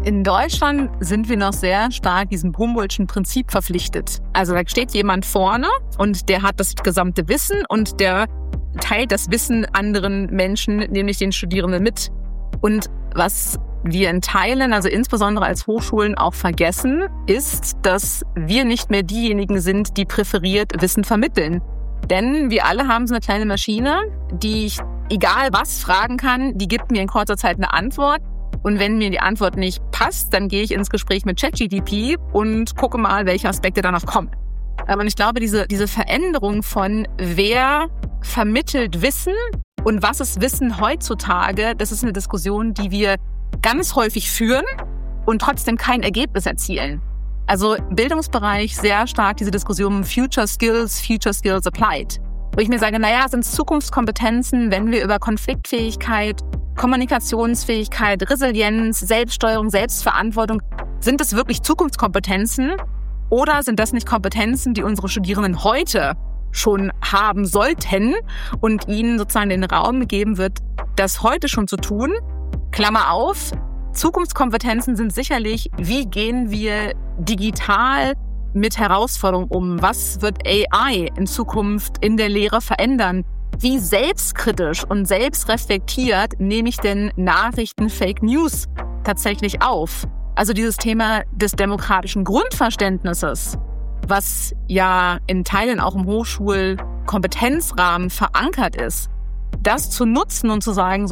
In Deutschland sind wir noch sehr stark diesem Humboldtschen Prinzip verpflichtet. Also da steht jemand vorne und der hat das gesamte Wissen und der teilt das Wissen anderen Menschen, nämlich den Studierenden, mit. Und was wir in Teilen, also insbesondere als Hochschulen, auch vergessen, ist, dass wir nicht mehr diejenigen sind, die präferiert Wissen vermitteln. Denn wir alle haben so eine kleine Maschine, die ich, egal was, fragen kann, die gibt mir in kurzer Zeit eine Antwort. Und wenn mir die Antwort nicht passt, dann gehe ich ins Gespräch mit ChatGPT und gucke mal, welche Aspekte da noch kommen. Aber ich glaube, diese Veränderung von wer vermittelt Wissen und was ist Wissen heutzutage, das ist eine Diskussion, die wir ganz häufig führen und trotzdem kein Ergebnis erzielen. Also im Bildungsbereich sehr stark diese Diskussion Future Skills applied. Wo ich mir sage, sind es Zukunftskompetenzen, wenn wir über Konfliktfähigkeit, Kommunikationsfähigkeit, Resilienz, Selbststeuerung, Selbstverantwortung, sind es wirklich Zukunftskompetenzen oder sind das nicht Kompetenzen, die unsere Studierenden heute schon haben sollten und ihnen sozusagen den Raum gegeben wird, das heute schon zu tun? Klammer auf, Zukunftskompetenzen sind sicherlich, wie gehen wir digital mit Herausforderungen um? Was wird AI in Zukunft in der Lehre verändern? Wie selbstkritisch und selbstreflektiert nehme ich denn Nachrichten, Fake News tatsächlich auf? Also dieses Thema des demokratischen Grundverständnisses, was ja in Teilen auch im Hochschulkompetenzrahmen verankert ist, das zu nutzen und zu sagen,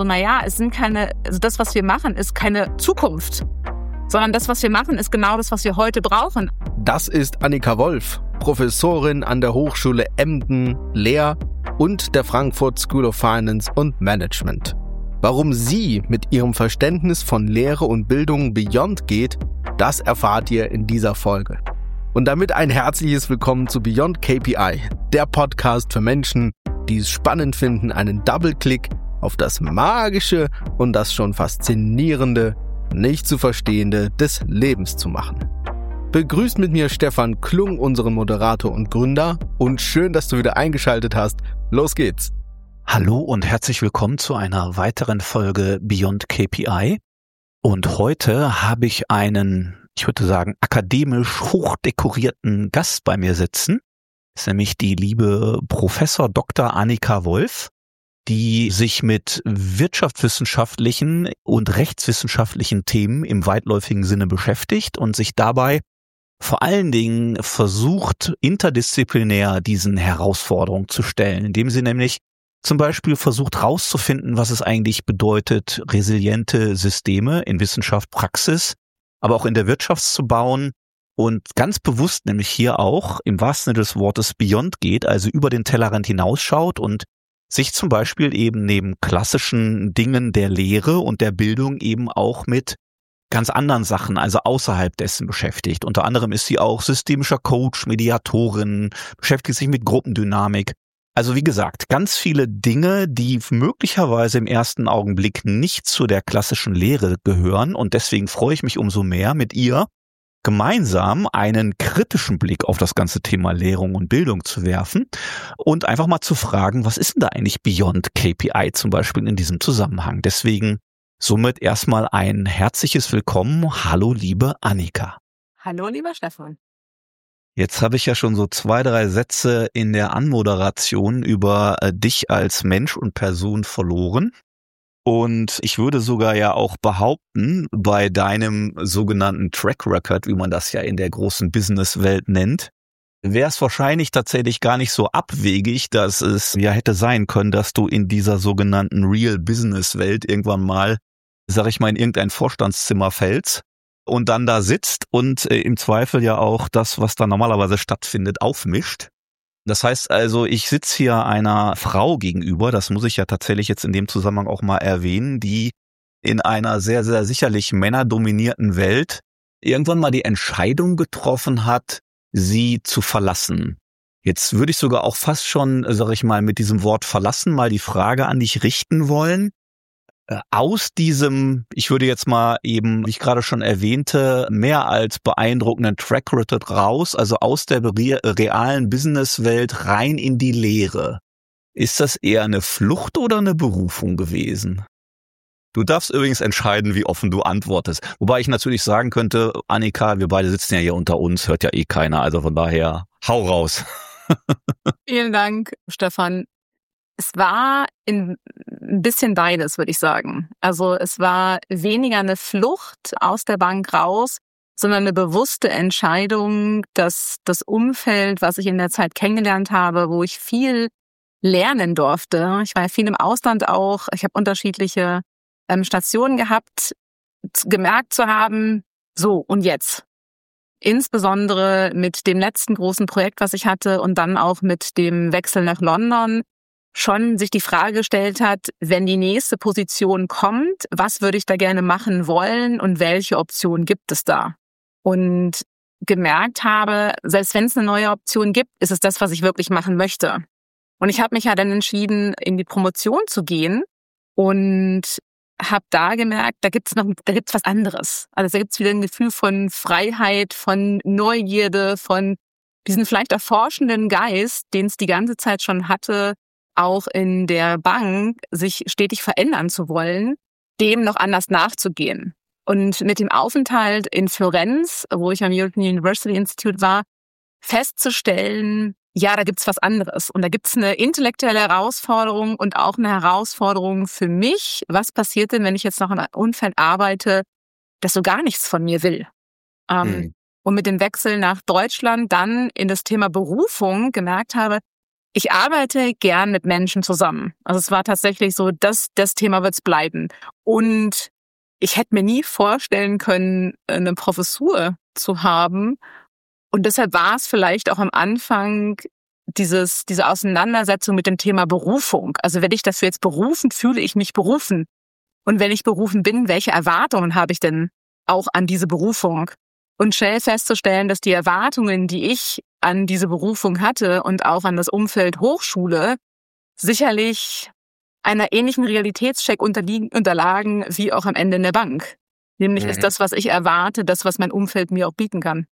das, was wir machen, ist keine Zukunft, sondern das, was wir machen, ist genau das, was wir heute brauchen. Das ist Annika Wolf, Professorin an der Hochschule Emden, Lehr und der Frankfurt School of Finance und Management. Warum sie mit ihrem Verständnis von Lehre und Bildung Beyond geht, das erfahrt ihr in dieser Folge. Und damit ein herzliches Willkommen zu Beyond KPI, der Podcast für Menschen, die es spannend finden, einen Double-Click auf das Magische und das schon Faszinierende, nicht zu Verstehende des Lebens zu machen. Begrüßt mit mir Stefan Klung, unseren Moderator und Gründer, und schön, dass du wieder eingeschaltet hast. Los geht's! Hallo und herzlich willkommen zu einer weiteren Folge Beyond KPI. Und heute habe ich einen, ich würde sagen, akademisch hochdekorierten Gast bei mir sitzen. Das ist nämlich die liebe Professor Dr. Annika Wolf, die sich mit wirtschaftswissenschaftlichen und rechtswissenschaftlichen Themen im weitläufigen Sinne beschäftigt und sich dabei vor allen Dingen versucht, interdisziplinär diesen Herausforderungen zu stellen, indem sie nämlich zum Beispiel versucht herauszufinden, was es eigentlich bedeutet, resiliente Systeme in Wissenschaft, Praxis, aber auch in der Wirtschaft zu bauen und ganz bewusst nämlich hier auch im wahrsten Sinne des Wortes Beyond geht, also über den Tellerrand hinausschaut und sich zum Beispiel eben neben klassischen Dingen der Lehre und der Bildung eben auch mit ganz anderen Sachen, also außerhalb dessen beschäftigt. Unter anderem ist sie auch systemischer Coach, Mediatorin, beschäftigt sich mit Gruppendynamik. Also wie gesagt, ganz viele Dinge, die möglicherweise im ersten Augenblick nicht zu der klassischen Lehre gehören. Und deswegen freue ich mich umso mehr, mit ihr gemeinsam einen kritischen Blick auf das ganze Thema Lehrung und Bildung zu werfen und einfach mal zu fragen, was ist denn da eigentlich Beyond KPI zum Beispiel in diesem Zusammenhang? Deswegen somit erstmal ein herzliches Willkommen. Hallo, liebe Annika. Hallo, lieber Stefan. Jetzt habe ich ja schon so 2, 3 Sätze in der Anmoderation über dich als Mensch und Person verloren. Und ich würde sogar ja auch behaupten, bei deinem sogenannten Track Record, wie man das ja in der großen Businesswelt nennt, wäre es wahrscheinlich tatsächlich gar nicht so abwegig, dass es ja hätte sein können, dass du in dieser sogenannten Real Business Welt irgendwann mal, sag ich mal, in irgendein Vorstandszimmer fällst und dann da sitzt und im Zweifel ja auch das, was da normalerweise stattfindet, aufmischt. Das heißt also, ich sitze hier einer Frau gegenüber, das muss ich ja tatsächlich jetzt in dem Zusammenhang auch mal erwähnen, die in einer sehr, sehr sicherlich männerdominierten Welt irgendwann mal die Entscheidung getroffen hat, sie zu verlassen. Jetzt würde ich sogar auch fast schon, sag ich mal, mit diesem Wort verlassen mal die Frage an dich richten wollen. Aus diesem, ich würde jetzt mal eben, wie ich gerade schon erwähnte, mehr als beeindruckenden Track Record raus, also aus der realen Businesswelt rein in die Lehre. Ist das eher eine Flucht oder eine Berufung gewesen? Du darfst übrigens entscheiden, wie offen du antwortest. Wobei ich natürlich sagen könnte, Annika, wir beide sitzen ja hier unter uns, hört ja eh keiner. Also von daher, hau raus. Vielen Dank, Stefan. Es war ein bisschen beides, würde ich sagen. Also es war weniger eine Flucht aus der Bank raus, sondern eine bewusste Entscheidung, dass das Umfeld, was ich in der Zeit kennengelernt habe, wo ich viel lernen durfte. Ich war ja viel im Ausland auch. Ich habe unterschiedliche Stationen gehabt, gemerkt zu haben, so und jetzt. Insbesondere mit dem letzten großen Projekt, was ich hatte und dann auch mit dem Wechsel nach London, schon sich die Frage gestellt hat, wenn die nächste Position kommt, was würde ich da gerne machen wollen und welche Option gibt es da? Und gemerkt habe, selbst wenn es eine neue Option gibt, ist es das, was ich wirklich machen möchte. Und ich habe mich ja dann entschieden, in die Promotion zu gehen und habe da gemerkt, da gibt's was anderes. Also da gibt's wieder ein Gefühl von Freiheit, von Neugierde, von diesen vielleicht erforschenden Geist, den es die ganze Zeit schon hatte, auch in der Bank, sich stetig verändern zu wollen, dem noch anders nachzugehen. Und mit dem Aufenthalt in Florenz, wo ich am European University Institute war, festzustellen, ja, da gibt's was anderes. Und da gibt's eine intellektuelle Herausforderung und auch eine Herausforderung für mich. Was passiert denn, wenn ich jetzt noch in einem Umfeld arbeite, das so gar nichts von mir will? Und mit dem Wechsel nach Deutschland dann in das Thema Berufung gemerkt habe, ich arbeite gern mit Menschen zusammen. Also es war tatsächlich so, das Thema wird's bleiben. Und ich hätte mir nie vorstellen können, eine Professur zu haben. Und deshalb war es vielleicht auch am Anfang diese Auseinandersetzung mit dem Thema Berufung. Also wenn ich dafür jetzt berufen, fühle ich mich berufen. Und wenn ich berufen bin, welche Erwartungen habe ich denn auch an diese Berufung? Und schnell festzustellen, dass die Erwartungen, die ich an diese Berufung hatte und auch an das Umfeld Hochschule, sicherlich einer ähnlichen Realitätscheck unterlagen wie auch am Ende in der Bank. Nämlich ist das, was ich erwarte, das, was mein Umfeld mir auch bieten kann.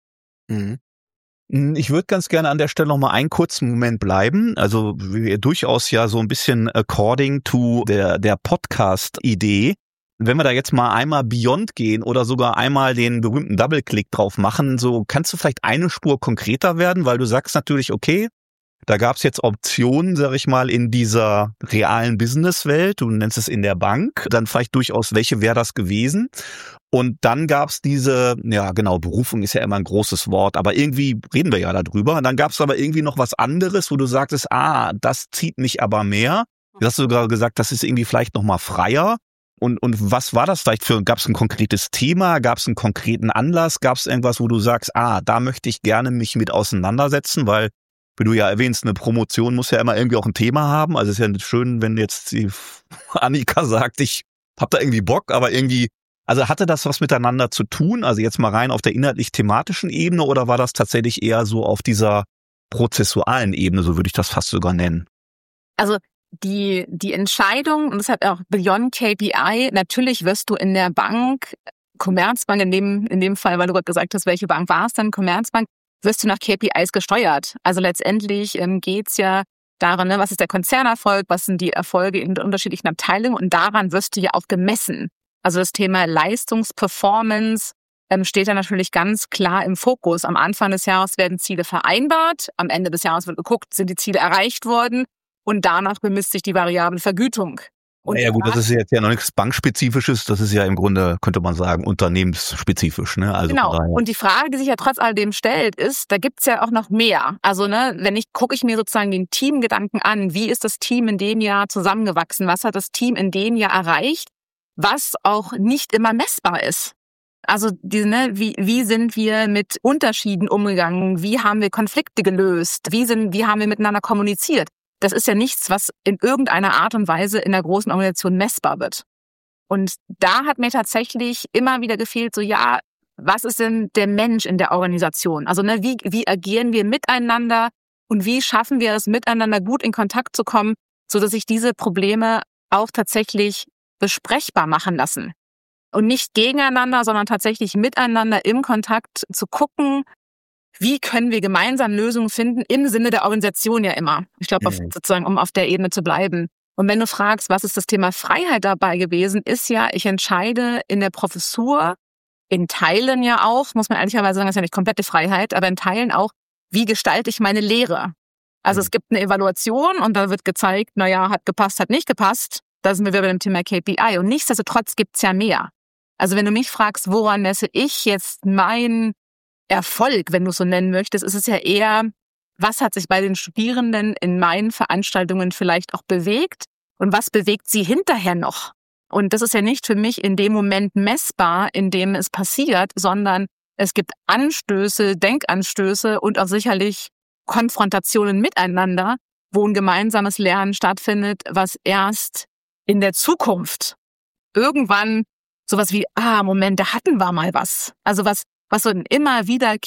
Ich würde ganz gerne an der Stelle noch mal einen kurzen Moment bleiben. Also durchaus ja so ein bisschen according to der Podcast-Idee. Wenn wir da jetzt mal einmal Beyond gehen oder sogar einmal den berühmten Double-Click drauf machen, so kannst du vielleicht eine Spur konkreter werden, weil du sagst natürlich, okay, da gab's jetzt Optionen, sag ich mal, in dieser realen Businesswelt. Du nennst es in der Bank. Dann vielleicht durchaus, welche wäre das gewesen? Und dann gab's diese, ja genau, Berufung ist ja immer ein großes Wort, aber irgendwie reden wir ja darüber. Und dann gab's aber irgendwie noch was anderes, wo du sagtest, das zieht mich aber mehr. Du hast sogar gesagt, das ist irgendwie vielleicht noch mal freier. Und was war das vielleicht für, gab's ein konkretes Thema, gab's einen konkreten Anlass, gab's irgendwas, wo du sagst, da möchte ich gerne mich mit auseinandersetzen, weil, wie du ja erwähnst, eine Promotion muss ja immer irgendwie auch ein Thema haben. Also es ist ja schön, wenn jetzt die Annika sagt, ich hab da irgendwie Bock, aber irgendwie, also hatte das was miteinander zu tun? Also jetzt mal rein auf der inhaltlich-thematischen Ebene oder war das tatsächlich eher so auf dieser prozessualen Ebene, so würde ich das fast sogar nennen? Also die Entscheidung, und deshalb auch Beyond KPI, natürlich wirst du in der Bank, Commerzbank in dem Fall, weil du gerade gesagt hast, welche Bank war es dann, Commerzbank, wirst du nach KPIs gesteuert. Also letztendlich geht's ja daran, was ist der Konzernerfolg, was sind die Erfolge in unterschiedlichen Abteilungen und daran wirst du ja auch gemessen. Also das Thema Leistungsperformance steht da natürlich ganz klar im Fokus. Am Anfang des Jahres werden Ziele vereinbart, am Ende des Jahres wird geguckt, sind die Ziele erreicht worden und danach bemisst sich die variable Vergütung. Und ja gut, das ist jetzt ja noch nichts Bankspezifisches, das ist ja im Grunde, könnte man sagen, unternehmensspezifisch. Ne? Also genau, und die Frage, die sich ja trotz alledem stellt, ist, da gibt's ja auch noch mehr. Also gucke ich mir sozusagen den Teamgedanken an, wie ist das Team in dem Jahr zusammengewachsen, was hat das Team in dem Jahr erreicht, was auch nicht immer messbar ist. Also wie sind wir mit Unterschieden umgegangen, wie haben wir Konflikte gelöst, wie haben wir miteinander kommuniziert. Das ist ja nichts, was in irgendeiner Art und Weise in der großen Organisation messbar wird. Und da hat mir tatsächlich immer wieder gefehlt, was ist denn der Mensch in der Organisation? Also wie agieren wir miteinander und wie schaffen wir es, miteinander gut in Kontakt zu kommen, sodass sich diese Probleme auch tatsächlich besprechbar machen lassen. Und nicht gegeneinander, sondern tatsächlich miteinander im Kontakt zu gucken, wie können wir gemeinsam Lösungen finden, im Sinne der Organisation ja immer. Ich glaube, sozusagen, um auf der Ebene zu bleiben. Und wenn du fragst, was ist das Thema Freiheit dabei gewesen, ist ja, ich entscheide in der Professur, in Teilen ja auch, muss man ehrlicherweise sagen, das ist ja nicht komplette Freiheit, aber in Teilen auch, wie gestalte ich meine Lehre? Also es gibt eine Evaluation und da wird gezeigt, hat gepasst, hat nicht gepasst. Da sind wir wieder bei dem Thema KPI. Und nichtsdestotrotz gibt's ja mehr. Also wenn du mich fragst, woran messe ich jetzt meinen Erfolg, wenn du es so nennen möchtest, ist es ja eher, was hat sich bei den Studierenden in meinen Veranstaltungen vielleicht auch bewegt und was bewegt sie hinterher noch? Und das ist ja nicht für mich in dem Moment messbar, in dem es passiert, sondern es gibt Anstöße, Denkanstöße und auch sicherlich Konfrontationen miteinander, wo ein gemeinsames Lernen stattfindet, was erst in der Zukunft irgendwann sowas wie, Moment, da hatten wir mal was. Also was so ein immer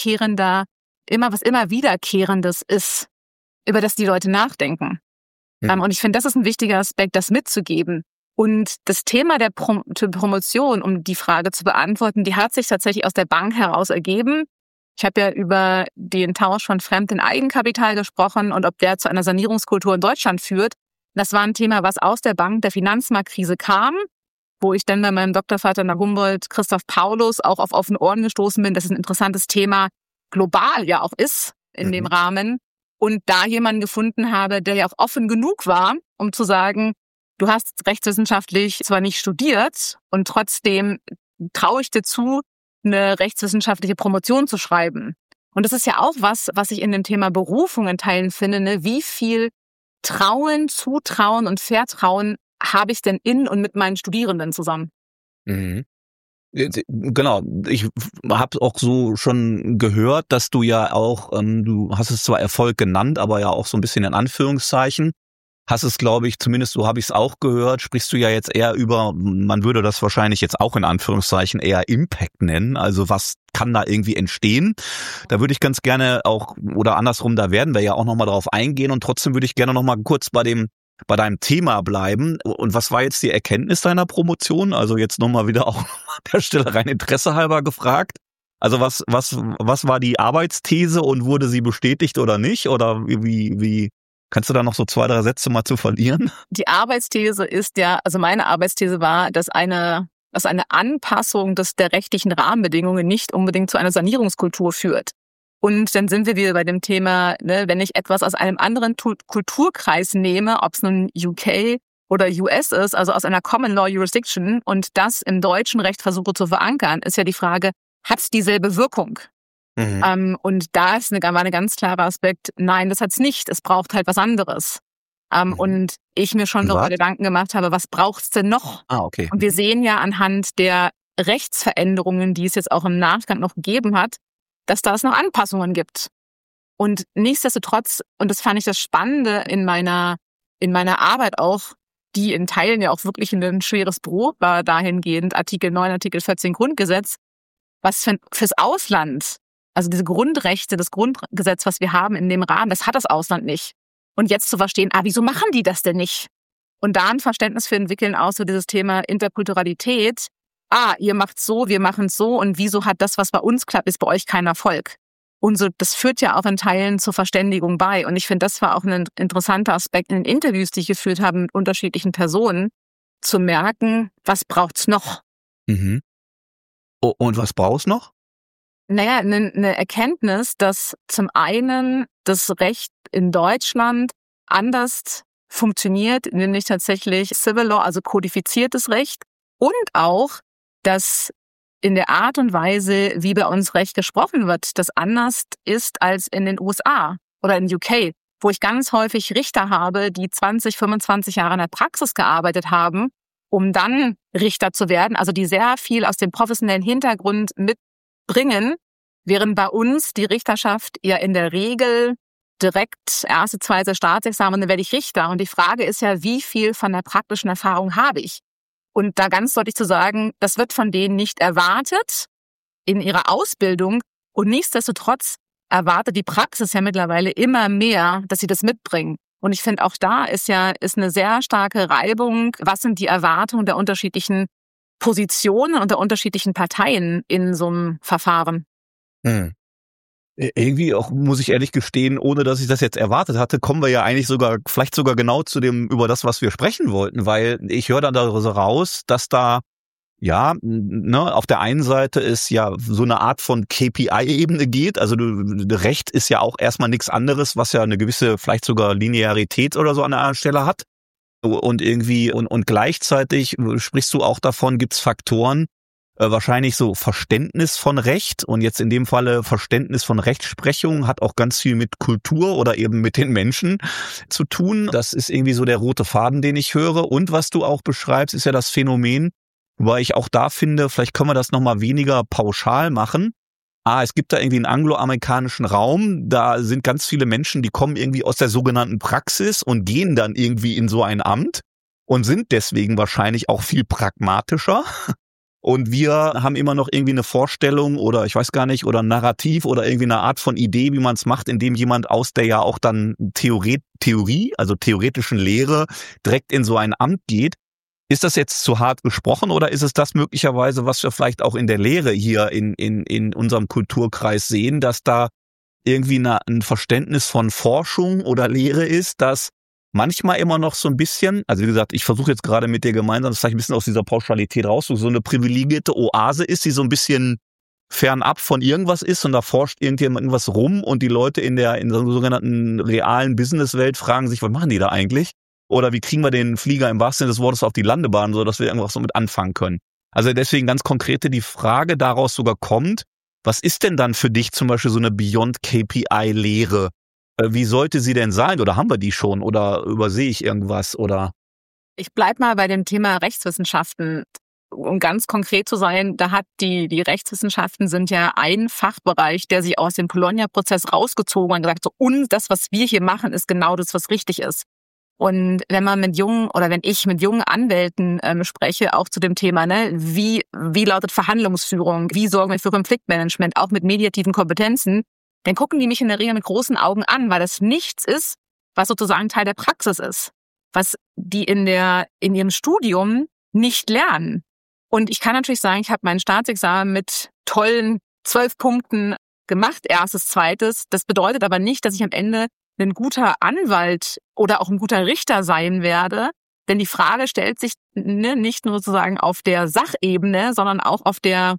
Wiederkehrendes ist, über das die Leute nachdenken. Und ich finde, das ist ein wichtiger Aspekt, das mitzugeben. Und das Thema der Promotion, um die Frage zu beantworten, die hat sich tatsächlich aus der Bank heraus ergeben. Ich habe ja über den Tausch von Fremd- in Eigenkapital gesprochen und ob der zu einer Sanierungskultur in Deutschland führt. Das war ein Thema, was aus der Bank der Finanzmarktkrise kam, wo ich dann bei meinem Doktorvater an der Humboldt, Christoph Paulus, auch auf offene Ohren gestoßen bin, dass es ein interessantes Thema global ja auch ist in dem Rahmen. Und da jemanden gefunden habe, der ja auch offen genug war, um zu sagen, du hast rechtswissenschaftlich zwar nicht studiert und trotzdem traue ich dir zu, eine rechtswissenschaftliche Promotion zu schreiben. Und das ist ja auch was ich in dem Thema Berufung in Teilen finde, ne? Wie viel Trauen, Zutrauen und Vertrauen habe ich denn in und mit meinen Studierenden zusammen? Mhm. Genau, ich habe auch so schon gehört, dass du ja auch, du hast es zwar Erfolg genannt, aber ja auch so ein bisschen in Anführungszeichen, hast es, glaube ich, zumindest so habe ich es auch gehört, sprichst du ja jetzt eher über, man würde das wahrscheinlich jetzt auch in Anführungszeichen eher Impact nennen, also was kann da irgendwie entstehen. Da würde ich ganz gerne auch, oder andersrum, da werden wir ja auch nochmal drauf eingehen und trotzdem würde ich gerne nochmal kurz bei deinem Thema bleiben. Und was war jetzt die Erkenntnis deiner Promotion? Also jetzt nochmal wieder auch an der Stelle rein Interesse halber gefragt. Also was war die Arbeitsthese und wurde sie bestätigt oder nicht? Oder wie kannst du da noch so 2, 3 Sätze mal zu verlieren? Die Arbeitsthese ist ja, also meine Arbeitsthese war, dass eine Anpassung der rechtlichen Rahmenbedingungen nicht unbedingt zu einer Sanierungskultur führt. Und dann sind wir wieder bei dem Thema, ne, wenn ich etwas aus einem anderen Kulturkreis nehme, ob es nun UK oder US ist, also aus einer Common Law Jurisdiction und das im deutschen Recht versuche zu verankern, ist ja die Frage, hat es dieselbe Wirkung? Und da war ein ganz klarer Aspekt, nein, das hat's nicht, es braucht halt was anderes. Und ich mir schon darüber Gedanken gemacht habe, was braucht's denn noch? Okay. Und wir sehen ja anhand der Rechtsveränderungen, die es jetzt auch im Nachgang noch gegeben hat, dass da es noch Anpassungen gibt. Und nichtsdestotrotz, und das fand ich das Spannende in meiner Arbeit auch, die in Teilen ja auch wirklich ein schweres Brot war, dahingehend Artikel 9, Artikel 14 Grundgesetz, was fürs Ausland, also diese Grundrechte, das Grundgesetz, was wir haben in dem Rahmen, das hat das Ausland nicht. Und jetzt zu verstehen, wieso machen die das denn nicht? Und da ein Verständnis für entwickeln, auch so dieses Thema Interkulturalität, ihr macht's so, wir machen's so und wieso hat das, was bei uns klappt, ist bei euch kein Erfolg? Und so, das führt ja auch in Teilen zur Verständigung bei. Und ich finde, das war auch ein interessanter Aspekt in den Interviews, die ich geführt habe mit unterschiedlichen Personen, zu merken, was braucht's noch? Mhm. Und was brauchst noch? Naja, eine Erkenntnis, dass zum einen das Recht in Deutschland anders funktioniert, nämlich tatsächlich Civil Law, also kodifiziertes Recht, und auch, dass in der Art und Weise, wie bei uns Recht gesprochen wird, das anders ist als in den USA oder in UK, wo ich ganz häufig Richter habe, die 20, 25 Jahre in der Praxis gearbeitet haben, um dann Richter zu werden, also die sehr viel aus dem professionellen Hintergrund mitbringen, während bei uns die Richterschaft ja in der Regel direkt 1., 2. Staatsexamen, dann werde ich Richter. Und die Frage ist ja, wie viel von der praktischen Erfahrung habe ich? Und da ganz deutlich zu sagen, das wird von denen nicht erwartet in ihrer Ausbildung. Und nichtsdestotrotz erwartet die Praxis ja mittlerweile immer mehr, dass sie das mitbringen. Und ich finde, auch da ist eine sehr starke Reibung. Was sind die Erwartungen der unterschiedlichen Positionen und der unterschiedlichen Parteien in so einem Verfahren? Irgendwie auch, muss ich ehrlich gestehen, ohne dass ich das jetzt erwartet hatte, kommen wir ja eigentlich vielleicht sogar genau über das, was wir sprechen wollten, weil ich höre dann da so raus, dass da, ja, ne, auf der einen Seite ist ja so eine Art von KPI-Ebene geht, also Recht ist ja auch erstmal nichts anderes, was ja eine gewisse, vielleicht sogar Linearität oder so an einer Stelle hat. Und irgendwie, und gleichzeitig sprichst du auch davon, gibt's Faktoren, wahrscheinlich so Verständnis von Recht, und jetzt in dem Falle Verständnis von Rechtsprechung hat auch ganz viel mit Kultur oder eben mit den Menschen zu tun. Das ist irgendwie so der rote Faden, den ich höre. Und was du auch beschreibst, ist ja das Phänomen, wobei ich auch da finde, vielleicht können wir das nochmal weniger pauschal machen. Es gibt da irgendwie einen angloamerikanischen Raum, da sind ganz viele Menschen, die kommen irgendwie aus der sogenannten Praxis und gehen dann irgendwie in so ein Amt und sind deswegen wahrscheinlich auch viel pragmatischer. Und wir haben immer noch irgendwie eine Vorstellung oder ich weiß gar nicht, oder ein Narrativ oder irgendwie eine Art von Idee, wie man es macht, indem jemand aus der ja auch dann Theorie, also theoretischen Lehre, direkt in so ein Amt geht. Ist das jetzt zu hart gesprochen oder ist es das möglicherweise, was wir vielleicht auch in der Lehre hier in unserem Kulturkreis sehen, dass da irgendwie ein Verständnis von Forschung oder Lehre ist, das manchmal immer noch so ein bisschen, also wie gesagt, ich versuche jetzt gerade mit dir gemeinsam, das vielleicht ein bisschen aus dieser Pauschalität rauszuholen, so eine privilegierte Oase ist, die so ein bisschen fernab von irgendwas ist und da forscht irgendjemand irgendwas rum und die Leute in der sogenannten realen Businesswelt fragen sich, was machen die da eigentlich? Oder wie kriegen wir den Flieger im wahrsten Sinne des Wortes auf die Landebahn, so dass wir irgendwas so mit anfangen können? Also deswegen ganz konkrete die Frage daraus sogar kommt, was ist denn dann für dich zum Beispiel so eine Beyond KPI-Lehre? Wie sollte sie denn sein? Oder haben wir die schon? Oder übersehe ich irgendwas? Oder? Ich bleib mal bei dem Thema Rechtswissenschaften. Um ganz konkret zu sein, da hat die Rechtswissenschaften sind ja ein Fachbereich, der sich aus dem Bologna-Prozess rausgezogen und gesagt, so, und das, was wir hier machen, ist genau das, was richtig ist. Und wenn man wenn ich mit jungen Anwälten spreche, auch zu dem Thema, ne, wie lautet Verhandlungsführung, wie sorgen wir für Konfliktmanagement, auch mit mediativen Kompetenzen, dann gucken die mich in der Regel mit großen Augen an, weil das nichts ist, was sozusagen Teil der Praxis ist, was die in ihrem Studium nicht lernen. Und ich kann natürlich sagen, ich habe mein Staatsexamen mit tollen 12 Punkten gemacht, erstes, zweites. Das bedeutet aber nicht, dass ich am Ende ein guter Anwalt oder auch ein guter Richter sein werde, denn die Frage stellt sich nicht nur sozusagen auf der Sachebene, sondern auch auf der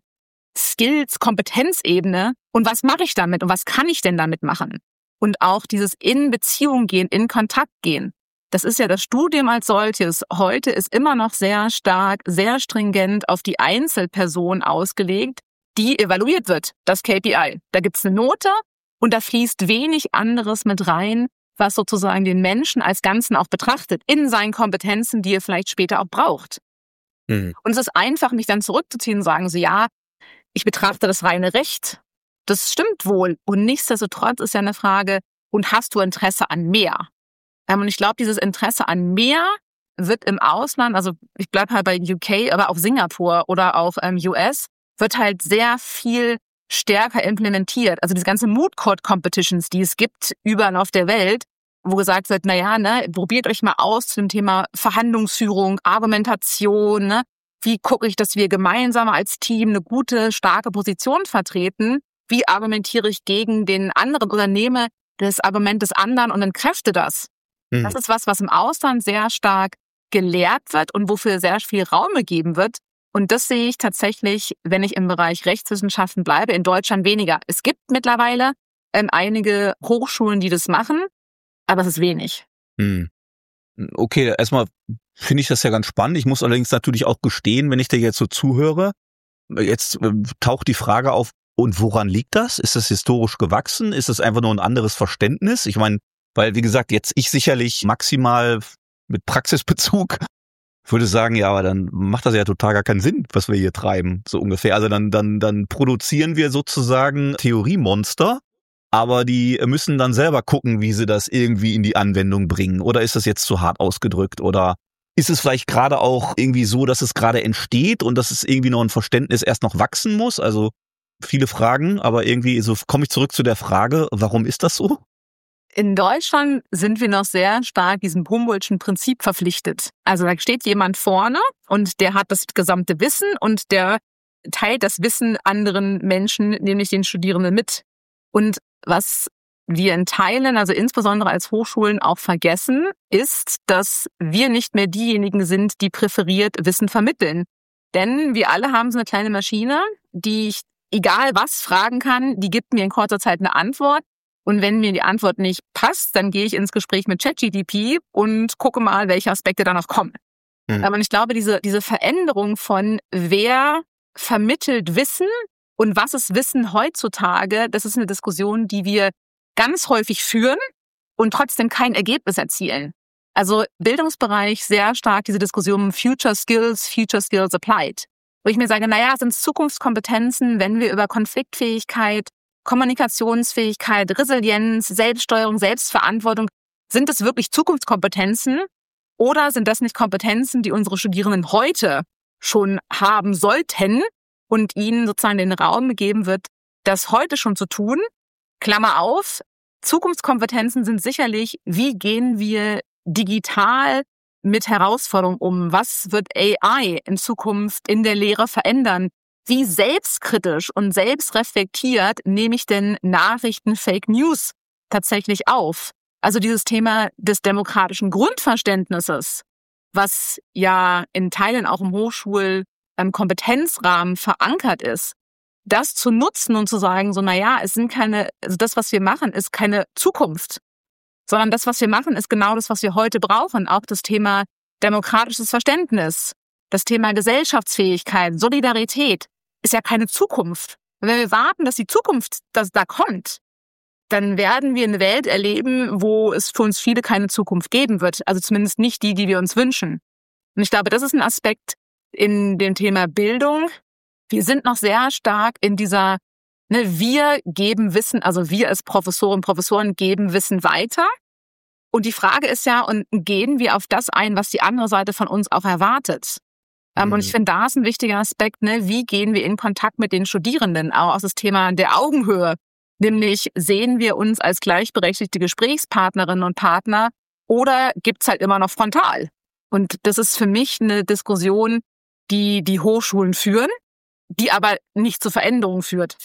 Skills-Kompetenzebene. Und was mache ich damit und was kann ich denn damit machen? Und auch dieses in Beziehung gehen, in Kontakt gehen. Das ist ja das Studium als solches. Heute ist immer noch sehr stark, sehr stringent auf die Einzelperson ausgelegt, die evaluiert wird, das KPI. Da gibt's eine Note. Und da fließt wenig anderes mit rein, was sozusagen den Menschen als Ganzen auch betrachtet, in seinen Kompetenzen, die er vielleicht später auch braucht. Und es ist einfach, mich dann zurückzuziehen und sagen so, ja, ich betrachte das reine Recht. Das stimmt wohl. Und nichtsdestotrotz ist ja eine Frage, und hast du Interesse an mehr? Und ich glaube, dieses Interesse an mehr wird im Ausland, also ich bleibe halt bei UK, aber auch Singapur oder auch US, wird halt sehr viel stärker implementiert. Also diese ganze Moot Court Competitions, die es gibt überall auf der Welt, wo gesagt wird, probiert euch mal aus zu dem Thema Verhandlungsführung, Argumentation, ne? Wie gucke ich, dass wir gemeinsam als Team eine gute, starke Position vertreten? Wie argumentiere ich gegen den anderen oder nehme das Argument des anderen und entkräfte das? Das ist was im Ausland sehr stark gelehrt wird und wofür sehr viel Raum gegeben wird. Und das sehe ich tatsächlich, wenn ich im Bereich Rechtswissenschaften bleibe, in Deutschland weniger. Es gibt mittlerweile einige Hochschulen, die das machen, aber es ist wenig. Okay, erstmal finde ich das ja ganz spannend. Ich muss allerdings natürlich auch gestehen, wenn ich dir jetzt so zuhöre, jetzt taucht die Frage auf, und woran liegt das? Ist das historisch gewachsen? Ist es einfach nur ein anderes Verständnis? Ich meine, weil, wie gesagt, jetzt ich sicherlich maximal mit Praxisbezug würde sagen, ja, aber dann macht das ja total gar keinen Sinn, was wir hier treiben, so ungefähr. Also dann produzieren wir sozusagen Theoriemonster, aber die müssen dann selber gucken, wie sie das irgendwie in die Anwendung bringen. Oder ist das jetzt zu hart ausgedrückt? Oder ist es vielleicht gerade auch irgendwie so, dass es gerade entsteht und dass es irgendwie noch ein Verständnis erst noch wachsen muss? Also viele Fragen, aber irgendwie so komme ich zurück zu der Frage, warum ist das so? In Deutschland sind wir noch sehr stark diesem Humboldtschen Prinzip verpflichtet. Also da steht jemand vorne und der hat das gesamte Wissen und der teilt das Wissen anderen Menschen, nämlich den Studierenden, mit. Und was wir in Teilen, also insbesondere als Hochschulen auch vergessen, ist, dass wir nicht mehr diejenigen sind, die präferiert Wissen vermitteln. Denn wir alle haben so eine kleine Maschine, die ich, egal was, fragen kann, die gibt mir in kurzer Zeit eine Antwort. Und wenn mir die Antwort nicht passt, dann gehe ich ins Gespräch mit ChatGPT und gucke mal, welche Aspekte da noch kommen. Aber ich glaube, diese Veränderung von wer vermittelt Wissen und was ist Wissen heutzutage, das ist eine Diskussion, die wir ganz häufig führen und trotzdem kein Ergebnis erzielen. Also Bildungsbereich sehr stark diese Diskussion Future Skills applied. Wo ich mir sage, sind es Zukunftskompetenzen, wenn wir über Konfliktfähigkeit, Kommunikationsfähigkeit, Resilienz, Selbststeuerung, Selbstverantwortung, sind es wirklich Zukunftskompetenzen oder sind das nicht Kompetenzen, die unsere Studierenden heute schon haben sollten und ihnen sozusagen den Raum gegeben wird, das heute schon zu tun? Klammer auf, Zukunftskompetenzen sind sicherlich, wie gehen wir digital mit Herausforderungen um? Was wird AI in Zukunft in der Lehre verändern? Wie selbstkritisch und selbstreflektiert nehme ich denn Nachrichten, Fake News tatsächlich auf? Also dieses Thema des demokratischen Grundverständnisses, was ja in Teilen auch im Hochschulkompetenzrahmen verankert ist, das zu nutzen und zu sagen, das, was wir machen, ist keine Zukunft, sondern das, was wir machen, ist genau das, was wir heute brauchen. Auch das Thema demokratisches Verständnis, das Thema Gesellschaftsfähigkeit, Solidarität ist ja keine Zukunft. Wenn wir warten, dass die Zukunft da kommt, dann werden wir eine Welt erleben, wo es für uns viele keine Zukunft geben wird. Also zumindest nicht die wir uns wünschen. Und ich glaube, das ist ein Aspekt in dem Thema Bildung. Wir sind noch sehr stark in dieser, wir geben Wissen, also wir als Professorinnen und Professoren geben Wissen weiter. Und die Frage ist ja, und gehen wir auf das ein, was die andere Seite von uns auch erwartet? Und ich finde, da ist ein wichtiger Aspekt, wie gehen wir in Kontakt mit den Studierenden, auch das Thema der Augenhöhe. Nämlich sehen wir uns als gleichberechtigte Gesprächspartnerinnen und Partner oder gibt's halt immer noch frontal? Und das ist für mich eine Diskussion, die die Hochschulen führen, die aber nicht zur Veränderung führt.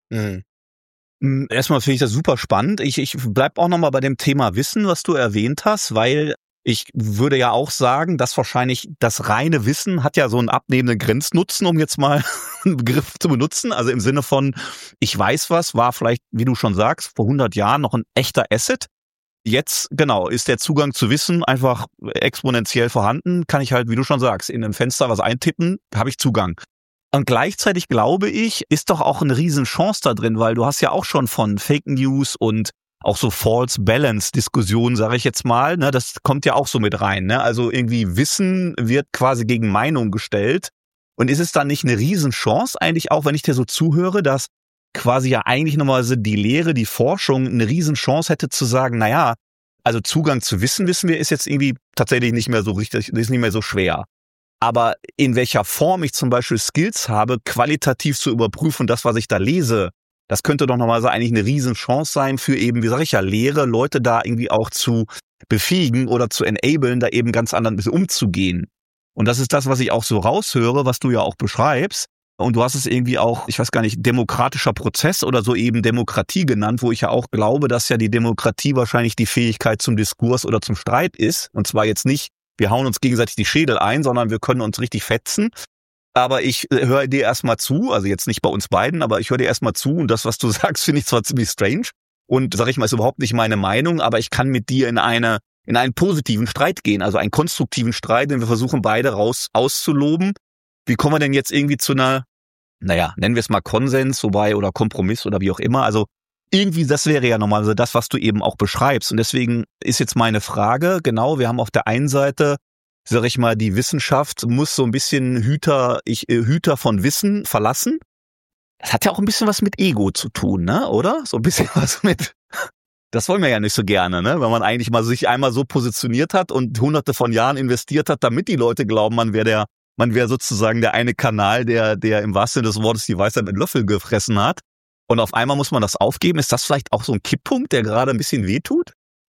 Erstmal finde ich das super spannend. Ich bleib auch nochmal bei dem Thema Wissen, was du erwähnt hast, weil ich würde ja auch sagen, dass wahrscheinlich das reine Wissen hat ja so einen abnehmenden Grenznutzen, um jetzt mal einen Begriff zu benutzen. Also im Sinne von, ich weiß was, war vielleicht, wie du schon sagst, vor 100 Jahren noch ein echter Asset. Jetzt, genau, ist der Zugang zu Wissen einfach exponentiell vorhanden. Kann ich halt, wie du schon sagst, in ein Fenster was eintippen, habe ich Zugang. Und gleichzeitig glaube ich, ist doch auch eine Riesenchance da drin, weil du hast ja auch schon von Fake News und auch so False Balance Diskussionen, sage ich jetzt mal, das kommt ja auch so mit rein. Also irgendwie Wissen wird quasi gegen Meinung gestellt. Und ist es dann nicht eine Riesenchance eigentlich auch, wenn ich dir so zuhöre, dass quasi ja eigentlich normalerweise die Lehre, die Forschung eine Riesenchance hätte zu sagen, also Zugang zu Wissen, wissen wir, ist jetzt irgendwie tatsächlich nicht mehr so richtig, ist nicht mehr so schwer. Aber in welcher Form ich zum Beispiel Skills habe, qualitativ zu überprüfen, das, was ich da lese, das könnte doch normalerweise eigentlich eine Riesenchance sein für eben, wie sage ich ja, Lehre, Leute da irgendwie auch zu befähigen oder zu enablen, da eben ganz anders umzugehen. Und das ist das, was ich auch so raushöre, was du ja auch beschreibst. Und du hast es irgendwie auch, ich weiß gar nicht, demokratischer Prozess oder so eben Demokratie genannt, wo ich ja auch glaube, dass ja die Demokratie wahrscheinlich die Fähigkeit zum Diskurs oder zum Streit ist. Und zwar jetzt nicht, wir hauen uns gegenseitig die Schädel ein, sondern wir können uns richtig fetzen. Aber ich höre dir erstmal zu, also jetzt nicht bei uns beiden, aber ich höre dir erstmal zu und das, was du sagst, finde ich zwar ziemlich strange und sag ich mal, ist überhaupt nicht meine Meinung, aber ich kann mit dir in einen positiven Streit gehen, also einen konstruktiven Streit, den wir versuchen beide auszuloben. Wie kommen wir denn jetzt irgendwie zu einer, nennen wir es mal Konsens, oder Kompromiss oder wie auch immer, also irgendwie, das wäre ja normalerweise das, was du eben auch beschreibst und deswegen ist jetzt meine Frage, genau, wir haben auf der einen Seite, sag ich mal, die Wissenschaft muss so ein bisschen Hüter von Wissen verlassen. Das hat ja auch ein bisschen was mit Ego zu tun, oder? So ein bisschen was mit, das wollen wir ja nicht so gerne, wenn man eigentlich mal sich einmal so positioniert hat und hunderte von Jahren investiert hat, damit die Leute glauben, man wäre sozusagen der eine Kanal, der im wahrsten Sinne des Wortes die Weisheit mit Löffel gefressen hat. Und auf einmal muss man das aufgeben. Ist das vielleicht auch so ein Kipppunkt, der gerade ein bisschen wehtut?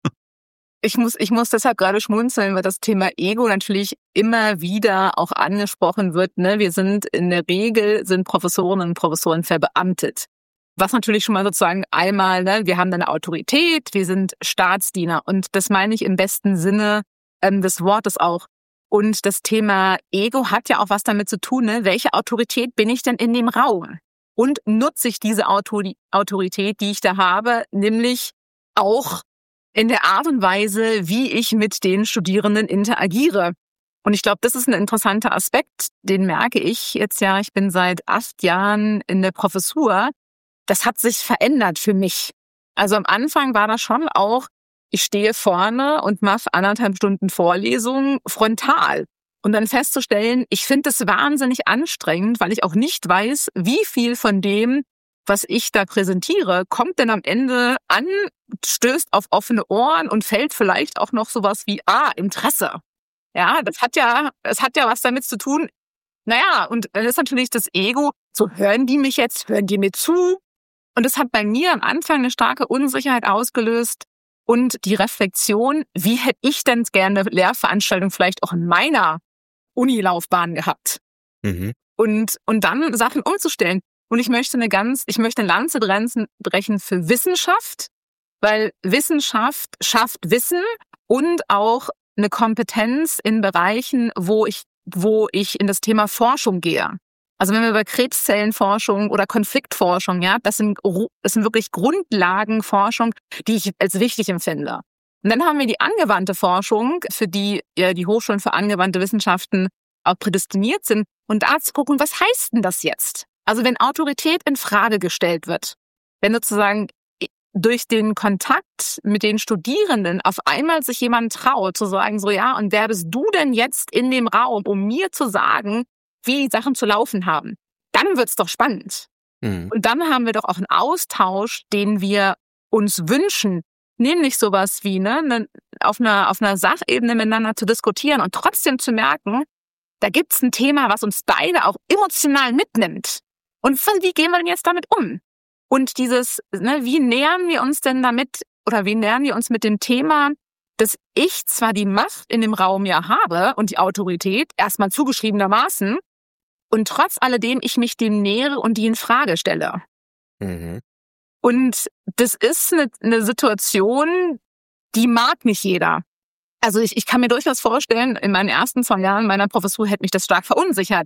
Ich muss deshalb gerade schmunzeln, weil das Thema Ego natürlich immer wieder auch angesprochen wird. Wir sind in der Regel Professorinnen und Professoren verbeamtet. Was natürlich schon mal sozusagen einmal, ne, wir haben eine Autorität, wir sind Staatsdiener und das meine ich im besten Sinne des Wortes auch. Und das Thema Ego hat ja auch was damit zu tun, ne? Welche Autorität bin ich denn in dem Raum? Und nutze ich diese Autorität, die ich da habe, nämlich auch in der Art und Weise, wie ich mit den Studierenden interagiere. Und ich glaube, das ist ein interessanter Aspekt, den merke ich jetzt ja, ich bin seit 8 Jahren in der Professur. Das hat sich verändert für mich. Also am Anfang war das schon auch, ich stehe vorne und mache 1,5 Stunden Vorlesung frontal. Und dann festzustellen, ich finde es wahnsinnig anstrengend, weil ich auch nicht weiß, wie viel von dem, was ich da präsentiere, kommt denn am Ende an, stößt auf offene Ohren und fällt vielleicht auch noch sowas wie, Interesse. Ja, das hat ja was damit zu tun. Naja, und dann ist natürlich das Ego, so hören die mich jetzt, hören die mir zu? Und das hat bei mir am Anfang eine starke Unsicherheit ausgelöst und die Reflexion, wie hätte ich denn gerne eine Lehrveranstaltung vielleicht auch in meiner Unilaufbahn gehabt? Mhm. Und dann Sachen umzustellen. Und ich möchte eine Lanze brechen für Wissenschaft, weil Wissenschaft schafft Wissen und auch eine Kompetenz in Bereichen, wo ich in das Thema Forschung gehe. Also wenn wir über Krebszellenforschung oder Konfliktforschung, ja, das sind wirklich Grundlagenforschung, die ich als wichtig empfinde. Und dann haben wir die angewandte Forschung, für die die Hochschulen für angewandte Wissenschaften auch prädestiniert sind. Und da zu gucken, was heißt denn das jetzt? Also wenn Autorität in Frage gestellt wird, wenn sozusagen durch den Kontakt mit den Studierenden auf einmal sich jemand traut, zu sagen, so ja, und wer bist du denn jetzt in dem Raum, um mir zu sagen, wie die Sachen zu laufen haben, dann wird's doch spannend. Mhm. Und dann haben wir doch auch einen Austausch, den wir uns wünschen, nämlich sowas wie auf einer Sachebene miteinander zu diskutieren und trotzdem zu merken, da gibt's ein Thema, was uns beide auch emotional mitnimmt. Und wie gehen wir denn jetzt damit um? Und wie nähern wir uns denn damit oder wie nähern wir uns mit dem Thema, dass ich zwar die Macht in dem Raum ja habe und die Autorität, erstmal zugeschriebenermaßen, und trotz alledem ich mich dem nähere und die in Frage stelle. Mhm. Und das ist eine Situation, die mag nicht jeder. Also ich kann mir durchaus vorstellen, in meinen ersten 2 Jahren meiner Professur hätte mich das stark verunsichert.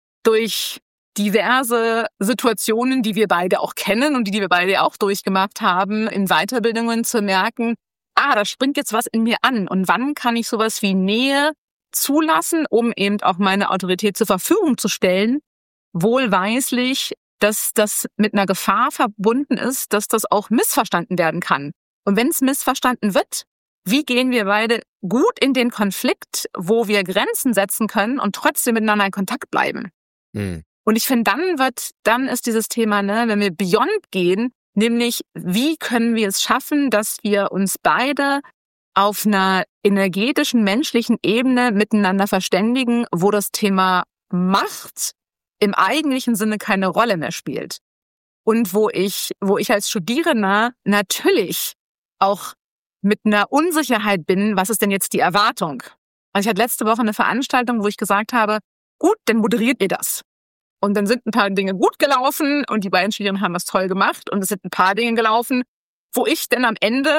Durch diverse Situationen, die wir beide auch kennen und die wir beide auch durchgemacht haben, in Weiterbildungen zu merken, da springt jetzt was in mir an. Und wann kann ich sowas wie Nähe zulassen, um eben auch meine Autorität zur Verfügung zu stellen, wohlweislich, dass das mit einer Gefahr verbunden ist, dass das auch missverstanden werden kann. Und wenn es missverstanden wird, wie gehen wir beide gut in den Konflikt, wo wir Grenzen setzen können und trotzdem miteinander in Kontakt bleiben? Mhm. Und ich finde, dann ist dieses Thema, wenn wir beyond gehen, nämlich wie können wir es schaffen, dass wir uns beide auf einer energetischen, menschlichen Ebene miteinander verständigen, wo das Thema Macht im eigentlichen Sinne keine Rolle mehr spielt. Und wo ich als Studierender natürlich auch mit einer Unsicherheit bin, was ist denn jetzt die Erwartung? Also ich hatte letzte Woche eine Veranstaltung, wo ich gesagt habe, gut, dann moderiert ihr das. Und dann sind ein paar Dinge gut gelaufen und die beiden Studierenden haben das toll gemacht und es sind ein paar Dinge gelaufen, wo ich dann am Ende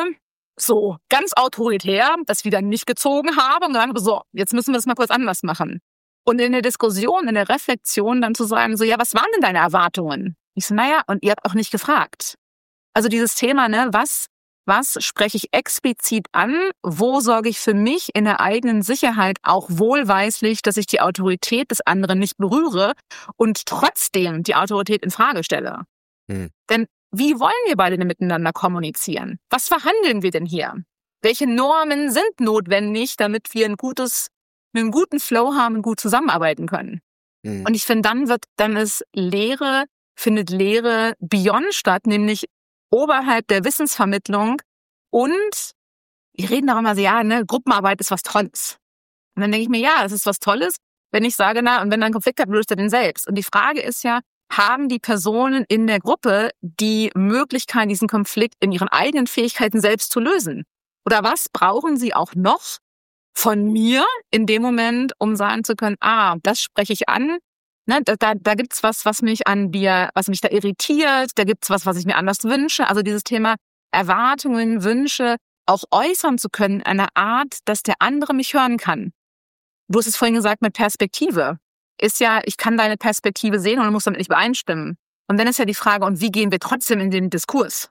so ganz autoritär das wieder nicht gezogen habe und gesagt habe, so, jetzt müssen wir das mal kurz anders machen. Und in der Diskussion, in der Reflexion dann zu sagen, so, ja, was waren denn deine Erwartungen? Ich so, naja, und ihr habt auch nicht gefragt. Also dieses Thema, was spreche ich explizit an? Wo sorge ich für mich in der eigenen Sicherheit auch wohlweislich, dass ich die Autorität des anderen nicht berühre und trotzdem die Autorität in Frage stelle? Denn wie wollen wir beide denn miteinander kommunizieren? Was verhandeln wir denn hier? Welche Normen sind notwendig, damit wir einen guten Flow haben und gut zusammenarbeiten können? Und ich finde, findet Lehre beyond statt, nämlich oberhalb der Wissensvermittlung. Und wir reden auch immer so, Gruppenarbeit ist was Tolles. Und dann denke ich mir, ja, das ist was Tolles, wenn ich sage, und wenn da ein Konflikt hat, löst er den selbst. Und die Frage ist ja, haben die Personen in der Gruppe die Möglichkeit, diesen Konflikt in ihren eigenen Fähigkeiten selbst zu lösen? Oder was brauchen sie auch noch von mir in dem Moment, um sagen zu können, das spreche ich an, Ne, da gibt's was mich an dir, was mich da irritiert, da gibt's was ich mir anders wünsche. Also dieses Thema Erwartungen, Wünsche auch äußern zu können, in einer Art, dass der andere mich hören kann. Du hast es vorhin gesagt mit Perspektive. Ist ja, ich kann deine Perspektive sehen und muss damit nicht übereinstimmen. Und dann ist ja die Frage, und wie gehen wir trotzdem in den Diskurs?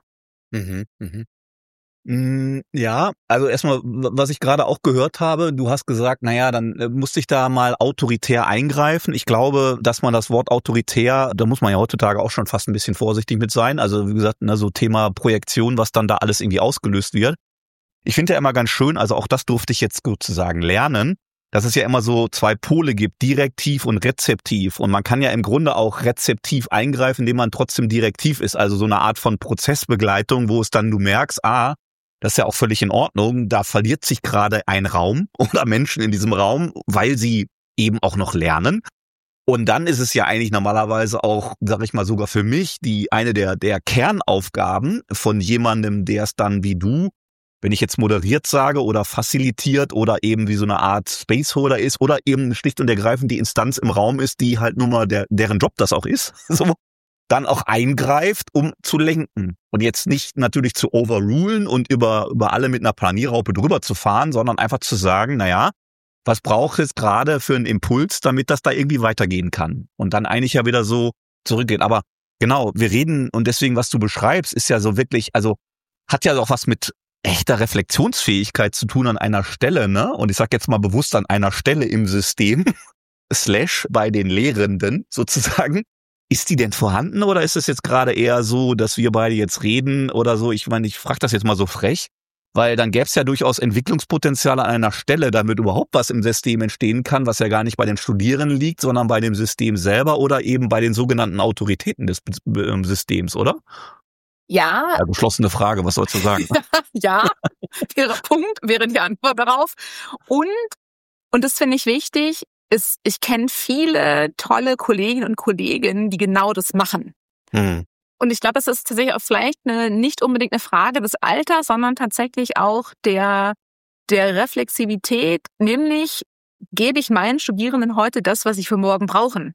Ja, also erstmal, was ich gerade auch gehört habe, du hast gesagt, naja, dann musste ich da mal autoritär eingreifen. Ich glaube, dass man das Wort autoritär, da muss man ja heutzutage auch schon fast ein bisschen vorsichtig mit sein. Also wie gesagt, so Thema Projektion, was dann da alles irgendwie ausgelöst wird. Ich finde ja immer ganz schön, also auch das durfte ich jetzt sozusagen lernen, dass es ja immer so zwei Pole gibt, direktiv und rezeptiv. Und man kann ja im Grunde auch rezeptiv eingreifen, indem man trotzdem direktiv ist. Also so eine Art von Prozessbegleitung, wo es dann du merkst, das ist ja auch völlig in Ordnung, da verliert sich gerade ein Raum oder Menschen in diesem Raum, weil sie eben auch noch lernen. Und dann ist es ja eigentlich normalerweise auch, sag ich mal, sogar für mich eine der Kernaufgaben von jemandem, der es dann wie du, wenn ich jetzt moderiert sage oder facilitiert oder eben wie so eine Art Spaceholder ist oder eben schlicht und ergreifend die Instanz im Raum ist, die halt nun mal deren Job das auch ist, so, dann auch eingreift, um zu lenken. Und jetzt nicht natürlich zu overrulen und über alle mit einer Planierraupe drüber zu fahren, sondern einfach zu sagen, naja, was braucht es gerade für einen Impuls, damit das da irgendwie weitergehen kann? Und dann eigentlich ja wieder so zurückgehen. Aber genau, wir reden, und deswegen, was du beschreibst, ist ja so wirklich, also hat ja auch was mit echter Reflexionsfähigkeit zu tun an einer Stelle, ne? Und ich sag jetzt mal bewusst an einer Stelle im System, / bei den Lehrenden sozusagen. Ist die denn vorhanden oder ist es jetzt gerade eher so, dass wir beide jetzt reden oder so? Ich meine, ich frage das jetzt mal so frech, weil dann gäbe es ja durchaus Entwicklungspotenziale an einer Stelle, damit überhaupt was im System entstehen kann, was ja gar nicht bei den Studierenden liegt, sondern bei dem System selber oder eben bei den sogenannten Autoritäten des Systems, oder? Ja. Geschlossene Frage, was sollst du sagen? Ja, wäre die Antwort darauf. Und das finde ich wichtig, ich kenne viele tolle Kolleginnen und Kollegen, die genau das machen. Und ich glaube, das ist tatsächlich auch vielleicht nicht unbedingt eine Frage des Alters, sondern tatsächlich auch der Reflexivität, nämlich gebe ich meinen Studierenden heute das, was sie für morgen brauchen.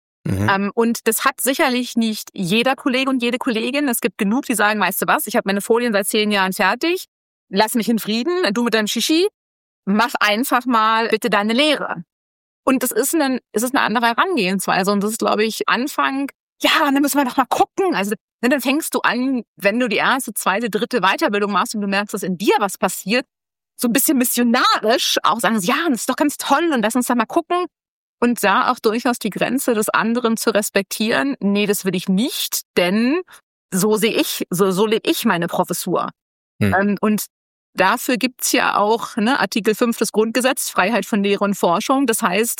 Und das hat sicherlich nicht jeder Kollege und jede Kollegin. Es gibt genug, die sagen, weißt du was, ich habe meine Folien seit 10 Jahren fertig, lass mich in Frieden, du mit deinem Shishi, mach einfach mal bitte deine Lehre. Und das ist eine andere Herangehensweise. Und das ist, glaube ich, Anfang, ja, dann müssen wir doch mal gucken. Also dann fängst du an, wenn du die erste, zweite, dritte Weiterbildung machst und du merkst, dass in dir was passiert, so ein bisschen missionarisch auch sagen, ja, das ist doch ganz toll und lass uns da mal gucken. Und da auch durchaus die Grenze des anderen zu respektieren. Nee, das will ich nicht, denn so lebe ich meine Professur. Und dafür gibt's ja auch Artikel 5 des Grundgesetzes, Freiheit von Lehre und Forschung. Das heißt,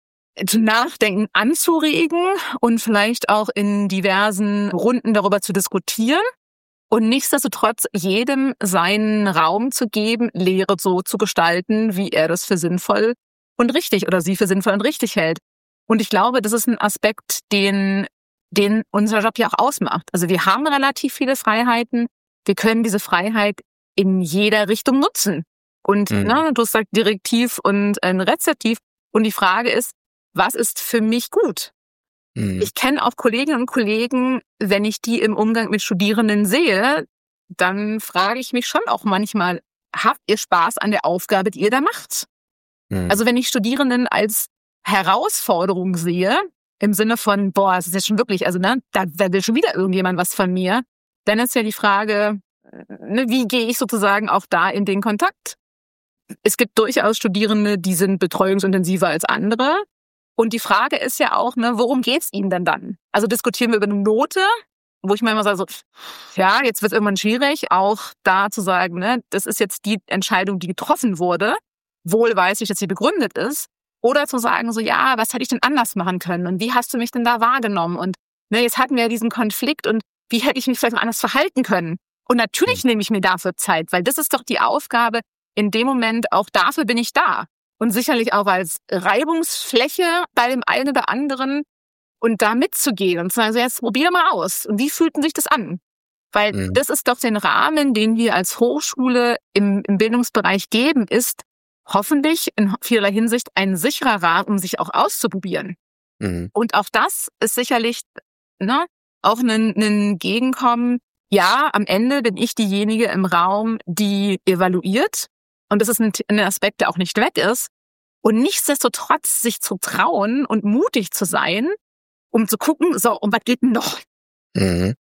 zu Nachdenken anzuregen und vielleicht auch in diversen Runden darüber zu diskutieren und nichtsdestotrotz jedem seinen Raum zu geben, Lehre so zu gestalten, wie er das für sinnvoll und richtig oder sie für sinnvoll und richtig hält. Und ich glaube, das ist ein Aspekt, den unser Job ja auch ausmacht. Also wir haben relativ viele Freiheiten. Wir können diese Freiheit in jeder Richtung nutzen. Und du hast gesagt, direktiv und rezeptiv. Und die Frage ist, was ist für mich gut? Ich kenne auch Kolleginnen und Kollegen, wenn ich die im Umgang mit Studierenden sehe, dann frage ich mich schon auch manchmal, habt ihr Spaß an der Aufgabe, die ihr da macht? Also wenn ich Studierenden als Herausforderung sehe, im Sinne von, es ist jetzt schon wirklich, also da will schon wieder irgendjemand was von mir, dann ist ja die Frage, wie gehe ich sozusagen auch da in den Kontakt? Es gibt durchaus Studierende, die sind betreuungsintensiver als andere. Und die Frage ist ja auch, worum geht's ihnen denn dann? Also diskutieren wir über eine Note, wo ich manchmal sage, so, ja, jetzt wird es irgendwann schwierig, auch da zu sagen, das ist jetzt die Entscheidung, die getroffen wurde, wohl weiß ich, dass sie begründet ist. Oder zu sagen, so, ja, was hätte ich denn anders machen können? Und wie hast du mich denn da wahrgenommen? Und jetzt hatten wir ja diesen Konflikt und wie hätte ich mich vielleicht noch anders verhalten können? Und natürlich nehme ich mir dafür Zeit, weil das ist doch die Aufgabe in dem Moment, auch dafür bin ich da. Und sicherlich auch als Reibungsfläche bei dem einen oder anderen und da mitzugehen und zu sagen, so, jetzt probier mal aus. Und wie fühlt sich das an? Weil das ist doch den Rahmen, den wir als Hochschule im Bildungsbereich geben, ist hoffentlich in vielerlei Hinsicht ein sicherer Rahmen, um sich auch auszuprobieren. Mhm. Und auch das ist sicherlich auch ein Gegenkommen. Ja, am Ende bin ich diejenige im Raum, die evaluiert. Und das ist ein Aspekt, der auch nicht weg ist. Und nichtsdestotrotz sich zu trauen und mutig zu sein, um zu gucken, so, und was geht denn noch? Mhm.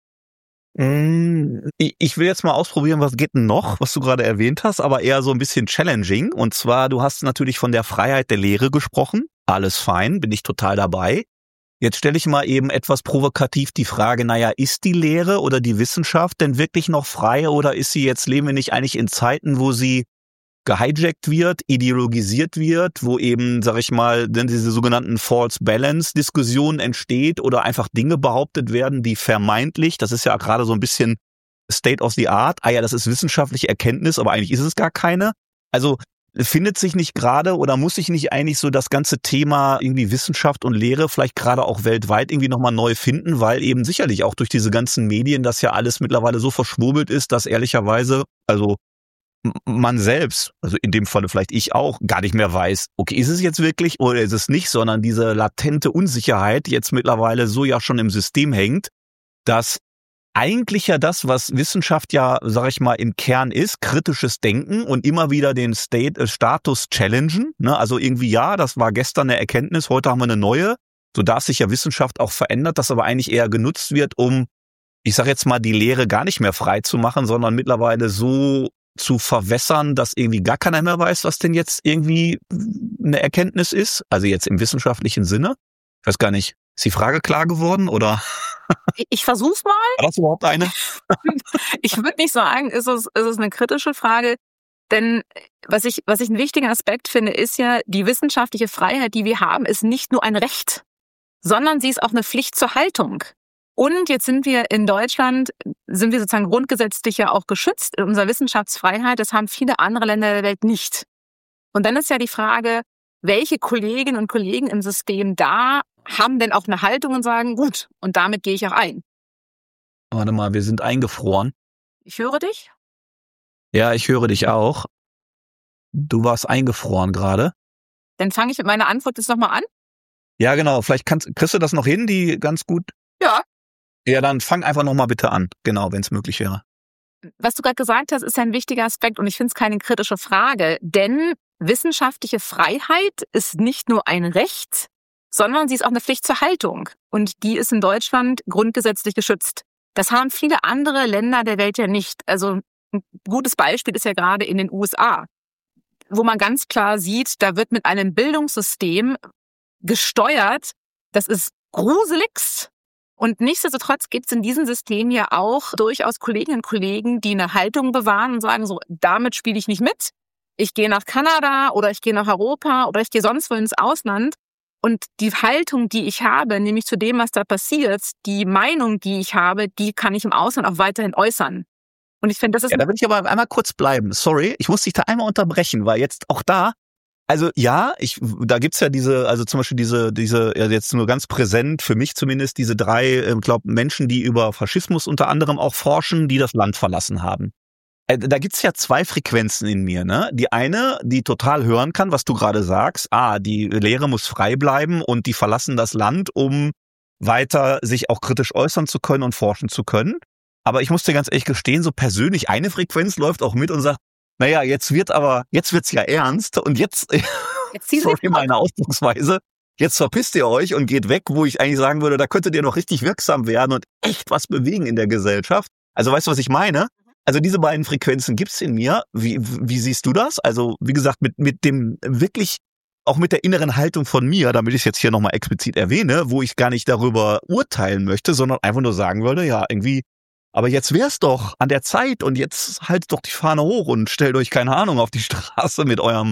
Ich will jetzt mal ausprobieren, was geht denn noch, was du gerade erwähnt hast, aber eher so ein bisschen challenging. Und zwar, du hast natürlich von der Freiheit der Lehre gesprochen. Alles fein, bin ich total dabei. Jetzt stelle ich mal eben etwas provokativ die Frage, naja, ist die Lehre oder die Wissenschaft denn wirklich noch frei oder ist sie jetzt, leben wir nicht eigentlich in Zeiten, wo sie gehijackt wird, ideologisiert wird, wo eben, sag ich mal, denn diese sogenannten False Balance Diskussionen entsteht oder einfach Dinge behauptet werden, die vermeintlich, das ist ja gerade so ein bisschen State of the Art, das ist wissenschaftliche Erkenntnis, aber eigentlich ist es gar keine. Also findet sich nicht gerade oder muss sich nicht eigentlich so das ganze Thema irgendwie Wissenschaft und Lehre vielleicht gerade auch weltweit irgendwie nochmal neu finden, weil eben sicherlich auch durch diese ganzen Medien das ja alles mittlerweile so verschwurbelt ist, dass ehrlicherweise, also man selbst, also in dem Falle vielleicht ich auch, gar nicht mehr weiß, okay, ist es jetzt wirklich oder ist es nicht, sondern diese latente Unsicherheit jetzt mittlerweile so ja schon im System hängt, dass eigentlich ja das, was Wissenschaft ja, sag ich mal, im Kern ist, kritisches Denken und immer wieder den Status challengen, ne? Also irgendwie, ja, das war gestern eine Erkenntnis, heute haben wir eine neue, so darf sich ja Wissenschaft auch verändert, das aber eigentlich eher genutzt wird, um, ich sag jetzt mal, die Lehre gar nicht mehr frei zu machen, sondern mittlerweile so zu verwässern, dass irgendwie gar keiner mehr weiß, was denn jetzt irgendwie eine Erkenntnis ist, also jetzt im wissenschaftlichen Sinne. Ich weiß gar nicht, ist die Frage klar geworden oder? Ich versuch's mal. War das überhaupt eine? Ich würde nicht sagen, ist es eine kritische Frage, denn was ich einen wichtigen Aspekt finde, ist ja, die wissenschaftliche Freiheit, die wir haben, ist nicht nur ein Recht, sondern sie ist auch eine Pflicht zur Haltung. Und jetzt sind wir in Deutschland, sind wir sozusagen grundgesetzlich ja auch geschützt in unserer Wissenschaftsfreiheit. Das haben viele andere Länder der Welt nicht. Und dann ist ja die Frage, welche Kolleginnen und Kollegen im System da haben denn auch eine Haltung und sagen, gut, und damit gehe ich auch ein. Warte mal, wir sind eingefroren. Ich höre dich. Ja, ich höre dich auch. Du warst eingefroren gerade. Dann fange ich mit meiner Antwort jetzt nochmal an. Ja, genau. Vielleicht kriegst du das noch hin, die ganz gut. Ja. Ja, dann fang einfach nochmal bitte an. Genau, wenn es möglich wäre. Was du gerade gesagt hast, ist ja ein wichtiger Aspekt und ich finde es keine kritische Frage, denn wissenschaftliche Freiheit ist nicht nur ein Recht, sondern sie ist auch eine Pflicht zur Haltung und die ist in Deutschland grundgesetzlich geschützt. Das haben viele andere Länder der Welt ja nicht. Also ein gutes Beispiel ist ja gerade in den USA, wo man ganz klar sieht, da wird mit einem Bildungssystem gesteuert, das ist gruseligst. Und nichtsdestotrotz gibt es in diesem System ja auch durchaus Kolleginnen und Kollegen, die eine Haltung bewahren und sagen, so, damit spiele ich nicht mit. Ich gehe nach Kanada oder ich gehe nach Europa oder ich gehe sonst wo ins Ausland. Und die Haltung, die ich habe, nämlich zu dem, was da passiert, die Meinung, die ich habe, die kann ich im Ausland auch weiterhin äußern. Und ich finde, das ist... Ja, da will ich aber einmal kurz bleiben. Sorry, ich muss dich da einmal unterbrechen, weil jetzt auch da, also ja, da gibt's ja also zum Beispiel diese, ja, jetzt nur ganz präsent, für mich zumindest, diese drei, Menschen, die über Faschismus unter anderem auch forschen, die das Land verlassen haben. Da gibt's ja zwei Frequenzen in mir, ne? Die eine, die total hören kann, was du gerade sagst. Die Lehre muss frei bleiben und die verlassen das Land, um weiter sich auch kritisch äußern zu können und forschen zu können. Aber ich muss dir ganz ehrlich gestehen, so persönlich eine Frequenz läuft auch mit und sagt, naja, jetzt wird's ja ernst und jetzt sorry, meine Ausdrucksweise, jetzt verpisst ihr euch und geht weg, wo ich eigentlich sagen würde, da könntet ihr noch richtig wirksam werden und echt was bewegen in der Gesellschaft. Also weißt du, was ich meine? Also diese beiden Frequenzen gibt's in mir. Wie siehst du das? Also wie gesagt, mit dem wirklich, auch mit der inneren Haltung von mir, damit ich es jetzt hier nochmal explizit erwähne, wo ich gar nicht darüber urteilen möchte, sondern einfach nur sagen würde, ja, irgendwie, aber jetzt wär's doch an der Zeit und jetzt haltet doch die Fahne hoch und stellt euch, keine Ahnung, auf die Straße mit dem,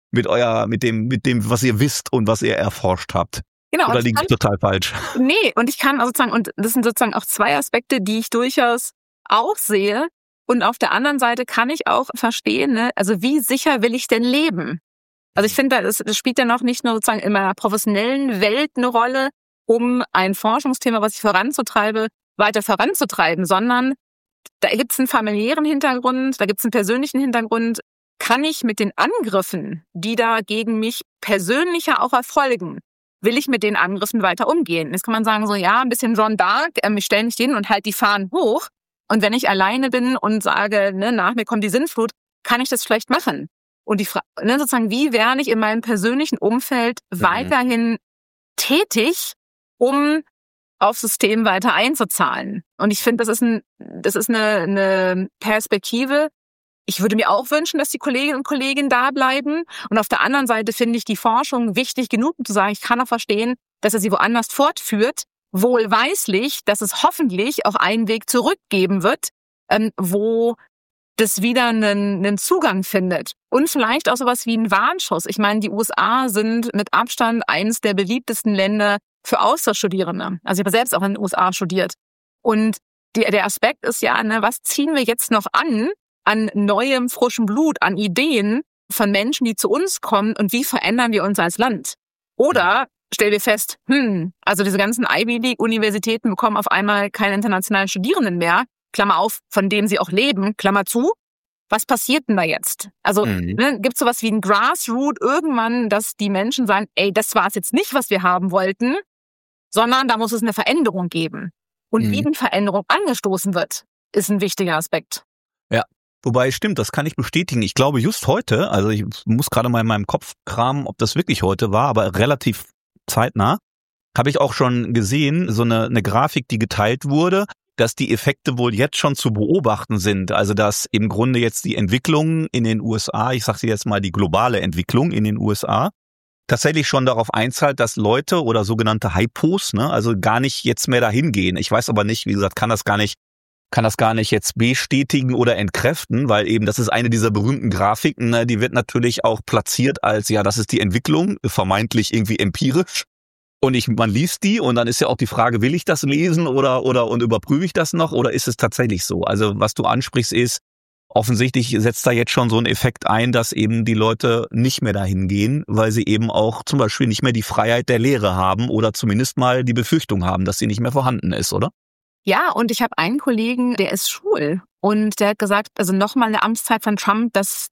was ihr wisst und was ihr erforscht habt. Genau. Oder liege ich total falsch? Nee, und ich kann also sozusagen, und das sind sozusagen auch zwei Aspekte, die ich durchaus auch sehe. Und auf der anderen Seite kann ich auch verstehen, ne, also wie sicher will ich denn leben? Also ich finde, das spielt ja noch nicht nur sozusagen in meiner professionellen Welt eine Rolle, um ein Forschungsthema, was ich voranzutreibe, weiter voranzutreiben, sondern da gibt es einen familiären Hintergrund, da gibt es einen persönlichen Hintergrund. Kann ich mit den Angriffen, die da gegen mich persönlicher auch erfolgen, will ich mit den Angriffen weiter umgehen? Jetzt kann man sagen, so ja, ein bisschen John Dark, ich stelle mich hin und halt die Fahnen hoch. Und wenn ich alleine bin und sage, nach mir kommt die Sintflut, kann ich das vielleicht machen? Und die Frage, sozusagen, wie werde ich in meinem persönlichen Umfeld weiterhin tätig, um aufs System weiter einzuzahlen? Und ich finde, das ist eine Perspektive. Ich würde mir auch wünschen, dass die Kolleginnen und Kollegen da bleiben. Und auf der anderen Seite finde ich die Forschung wichtig genug, um zu sagen, ich kann auch verstehen, dass er sie woanders fortführt, wohlweislich, dass es hoffentlich auch einen Weg zurück geben wird, wo das wieder einen Zugang findet. Und vielleicht auch sowas wie ein Warnschuss. Ich meine, die USA sind mit Abstand eines der beliebtesten Länder für Austauschstudierende. Also ich habe selbst auch in den USA studiert. Und der Aspekt ist ja, was ziehen wir jetzt noch an neuem, frischem Blut, an Ideen von Menschen, die zu uns kommen und wie verändern wir uns als Land? Oder stellen wir fest, also diese ganzen Ivy League-Universitäten bekommen auf einmal keine internationalen Studierenden mehr, Klammer auf, von denen sie auch leben, Klammer zu. Was passiert denn da jetzt? Also gibt es sowas wie ein Grassroot irgendwann, dass die Menschen sagen, ey, das war es jetzt nicht, was wir haben wollten, sondern da muss es eine Veränderung geben. Und wie die Veränderung angestoßen wird, ist ein wichtiger Aspekt. Ja, wobei stimmt, das kann ich bestätigen. Ich glaube just heute, also ich muss gerade mal in meinem Kopf kramen, ob das wirklich heute war, aber relativ zeitnah, habe ich auch schon gesehen, so eine Grafik, die geteilt wurde, dass die Effekte wohl jetzt schon zu beobachten sind. Also dass im Grunde jetzt die Entwicklung in den USA, ich sage jetzt mal die globale Entwicklung in den USA, tatsächlich schon darauf einzahlt, dass Leute oder sogenannte Hypos, also gar nicht jetzt mehr dahin gehen. Ich weiß aber nicht, wie gesagt, kann das gar nicht jetzt bestätigen oder entkräften, weil eben das ist eine dieser berühmten Grafiken, die wird natürlich auch platziert als, ja, das ist die Entwicklung, vermeintlich irgendwie empirisch. Und man liest die und dann ist ja auch die Frage, will ich das lesen und überprüfe ich das noch oder ist es tatsächlich so? Also was du ansprichst ist, offensichtlich setzt da jetzt schon so ein Effekt ein, dass eben die Leute nicht mehr dahin gehen, weil sie eben auch zum Beispiel nicht mehr die Freiheit der Lehre haben oder zumindest mal die Befürchtung haben, dass sie nicht mehr vorhanden ist, oder? Ja, und ich habe einen Kollegen, der ist schwul und der hat gesagt, also nochmal eine Amtszeit von Trump, das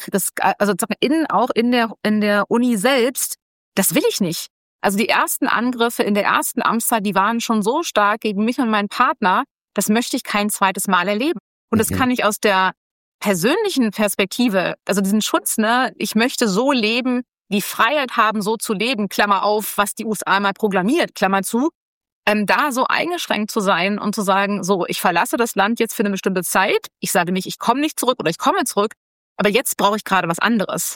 also auch in der Uni selbst, das will ich nicht. Also die ersten Angriffe in der ersten Amtszeit, die waren schon so stark gegen mich und meinen Partner, das möchte ich kein zweites Mal erleben. Und das kann ich aus der persönlichen Perspektive, also diesen Schutz, ich möchte so leben, die Freiheit haben, so zu leben, Klammer auf, was die USA mal proklamiert, Klammer zu, da so eingeschränkt zu sein und zu sagen, so, ich verlasse das Land jetzt für eine bestimmte Zeit, ich sage nicht, ich komme nicht zurück oder ich komme zurück, aber jetzt brauche ich gerade was anderes.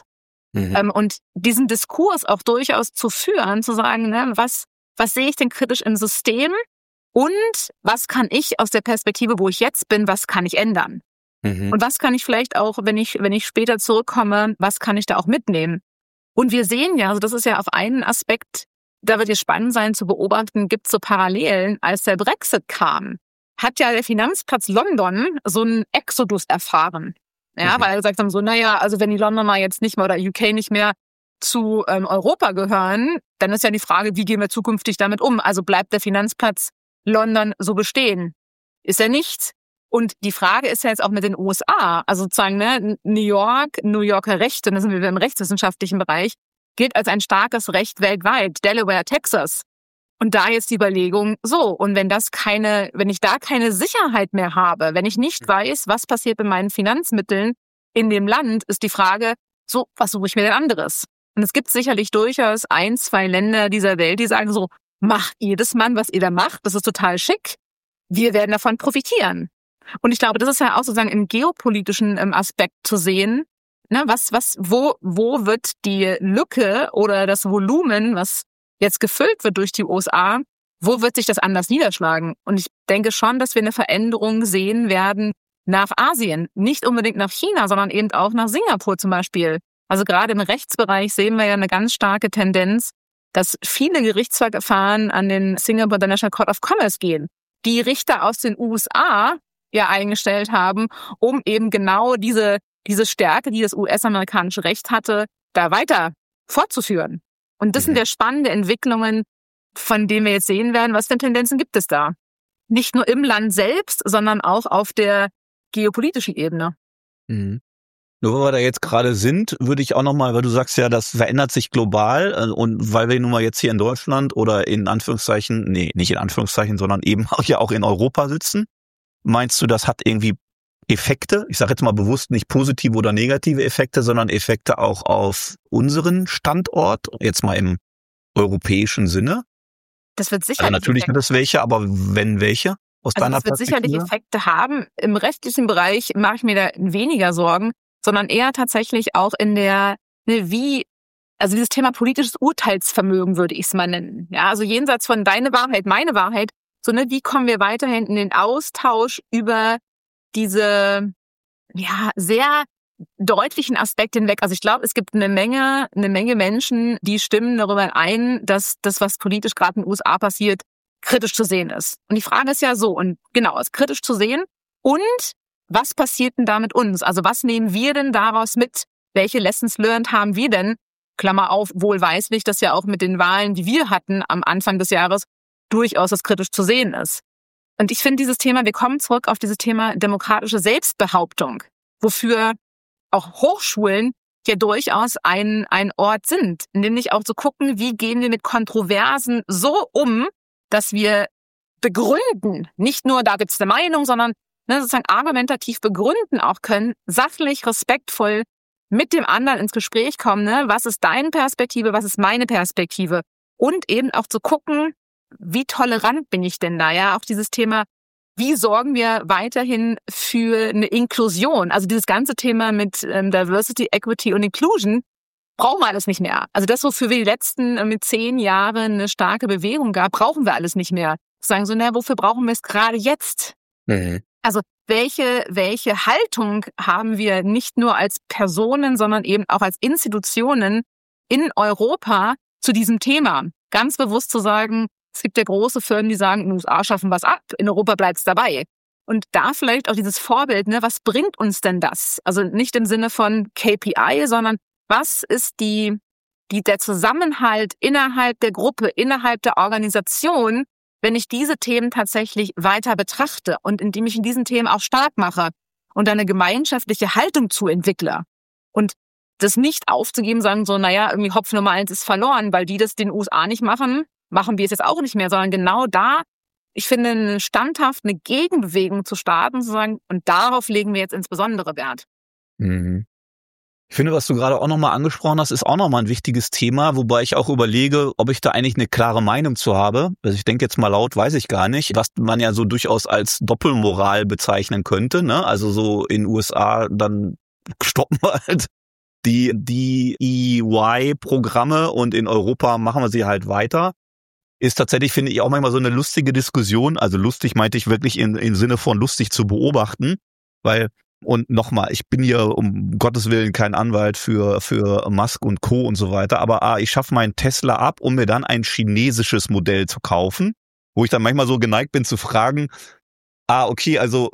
Und diesen Diskurs auch durchaus zu führen, zu sagen, was sehe ich denn kritisch im System und was kann ich aus der Perspektive, wo ich jetzt bin, was kann ich ändern? Und was kann ich vielleicht auch, wenn ich später zurückkomme, was kann ich da auch mitnehmen? Und wir sehen ja, also das ist ja auf einen Aspekt, da wird es spannend sein zu beobachten, gibt es so Parallelen, als der Brexit kam, hat ja der Finanzplatz London so einen Exodus erfahren. Ja, weil er gesagt haben so, also wenn die Londoner jetzt nicht mehr oder UK nicht mehr zu Europa gehören, dann ist ja die Frage, wie gehen wir zukünftig damit um? Also bleibt der Finanzplatz London so bestehen? Ist er nicht? Und die Frage ist ja jetzt auch mit den USA, also sozusagen New Yorker Recht, und da sind wir im rechtswissenschaftlichen Bereich, gilt als ein starkes Recht weltweit, Delaware, Texas. Und da jetzt die Überlegung, so, und wenn ich da keine Sicherheit mehr habe, wenn ich nicht weiß, was passiert mit meinen Finanzmitteln in dem Land, ist die Frage, so, was suche ich mir denn anderes? Und es gibt sicherlich durchaus 1, 2 Länder dieser Welt, die sagen so, macht ihr das, Mann, was ihr da macht, das ist total schick. Wir werden davon profitieren. Und ich glaube, das ist ja auch sozusagen im geopolitischen Aspekt zu sehen, wo wird die Lücke oder das Volumen, was jetzt gefüllt wird durch die USA, wo wird sich das anders niederschlagen? Und ich denke schon, dass wir eine Veränderung sehen werden nach Asien. Nicht unbedingt nach China, sondern eben auch nach Singapur zum Beispiel. Also gerade im Rechtsbereich sehen wir ja eine ganz starke Tendenz, dass viele Gerichtsverfahren an den Singapore International Court of Commerce gehen, die Richter aus den USA ja eingestellt haben, um eben genau diese Stärke, die das US-amerikanische Recht hatte, da weiter fortzuführen. Und das sind ja spannende Entwicklungen, von denen wir jetzt sehen werden, was für Tendenzen gibt es da. Nicht nur im Land selbst, sondern auch auf der geopolitischen Ebene. Nur weil wir da jetzt gerade sind, würde ich auch nochmal, weil du sagst ja, das verändert sich global und weil wir nun mal jetzt hier in Deutschland oder in Anführungszeichen, nee, nicht in Anführungszeichen, sondern eben ja auch in Europa sitzen, meinst du, das hat irgendwie Effekte? Ich sage jetzt mal bewusst nicht positive oder negative Effekte, sondern Effekte auch auf unseren Standort, jetzt mal im europäischen Sinne? Das wird sicherlich. Also natürlich hat es welche, aber wenn welche? Aus deiner Das wird sicherlich Effekte haben. Im rechtlichen Bereich mache ich mir da weniger Sorgen, sondern eher tatsächlich auch in der, also dieses Thema politisches Urteilsvermögen würde ich es mal nennen. Ja, also jenseits von deine Wahrheit, meine Wahrheit, so wie kommen wir weiterhin in den Austausch über diese, sehr deutlichen Aspekte hinweg. Also ich glaube, es gibt eine Menge Menschen, die stimmen darüber ein, dass das, was politisch gerade in den USA passiert, kritisch zu sehen ist. Und die Frage ist ja so, und genau, es ist kritisch zu sehen. Und was passiert denn da mit uns? Also was nehmen wir denn daraus mit? Welche Lessons learned haben wir denn? Klammer auf, wohlweislich, dass ja auch mit den Wahlen, die wir hatten am Anfang des Jahres, durchaus das kritisch zu sehen ist. Und ich finde dieses Thema, wir kommen zurück auf dieses Thema demokratische Selbstbehauptung, wofür auch Hochschulen ja durchaus ein Ort sind, nämlich auch zu gucken, wie gehen wir mit Kontroversen so um, dass wir begründen, nicht nur da gibt's eine Meinung, sondern sozusagen argumentativ begründen auch können, sachlich, respektvoll mit dem anderen ins Gespräch kommen, was ist deine Perspektive, was ist meine Perspektive und eben auch zu gucken, wie tolerant bin ich denn da, ja, auch dieses Thema, wie sorgen wir weiterhin für eine Inklusion, also dieses ganze Thema mit Diversity, Equity und Inclusion, brauchen wir alles nicht mehr. Also das, wofür wir die letzten 10 Jahre eine starke Bewegung gab, brauchen wir alles nicht mehr. Sagen so, wofür brauchen wir es gerade jetzt? Mhm. Also welche Haltung haben wir nicht nur als Personen, sondern eben auch als Institutionen in Europa zu diesem Thema? Ganz bewusst zu sagen, es gibt ja große Firmen, die sagen, in den USA schaffen wir es ab, in Europa bleibt es dabei. Und da vielleicht auch dieses Vorbild, was bringt uns denn das? Also nicht im Sinne von KPI, sondern was ist der Zusammenhalt innerhalb der Gruppe, innerhalb der Organisation, wenn ich diese Themen tatsächlich weiter betrachte und indem ich in diesen Themen auch stark mache und eine gemeinschaftliche Haltung zu entwickle und das nicht aufzugeben, sagen so, irgendwie Hopf Nummer 1 ist verloren, weil die das den USA nicht machen, machen wir es jetzt auch nicht mehr, sondern genau da, ich finde, eine Gegenbewegung zu starten, zu sagen, und darauf legen wir jetzt insbesondere Wert. Mhm. Ich finde, was du gerade auch nochmal angesprochen hast, ist auch nochmal ein wichtiges Thema, wobei ich auch überlege, ob ich da eigentlich eine klare Meinung zu habe. Also ich denke jetzt mal laut, weiß ich gar nicht, was man ja so durchaus als Doppelmoral bezeichnen könnte, ne? Also so in USA, dann stoppen wir halt die EY-Programme und in Europa machen wir sie halt weiter. Ist tatsächlich, finde ich, auch manchmal so eine lustige Diskussion. Also lustig meinte ich wirklich im Sinne von lustig zu beobachten, weil und nochmal, ich bin hier um Gottes Willen kein Anwalt für Musk und Co. und so weiter, aber ich schaffe meinen Tesla ab, um mir dann ein chinesisches Modell zu kaufen, wo ich dann manchmal so geneigt bin zu fragen, okay, also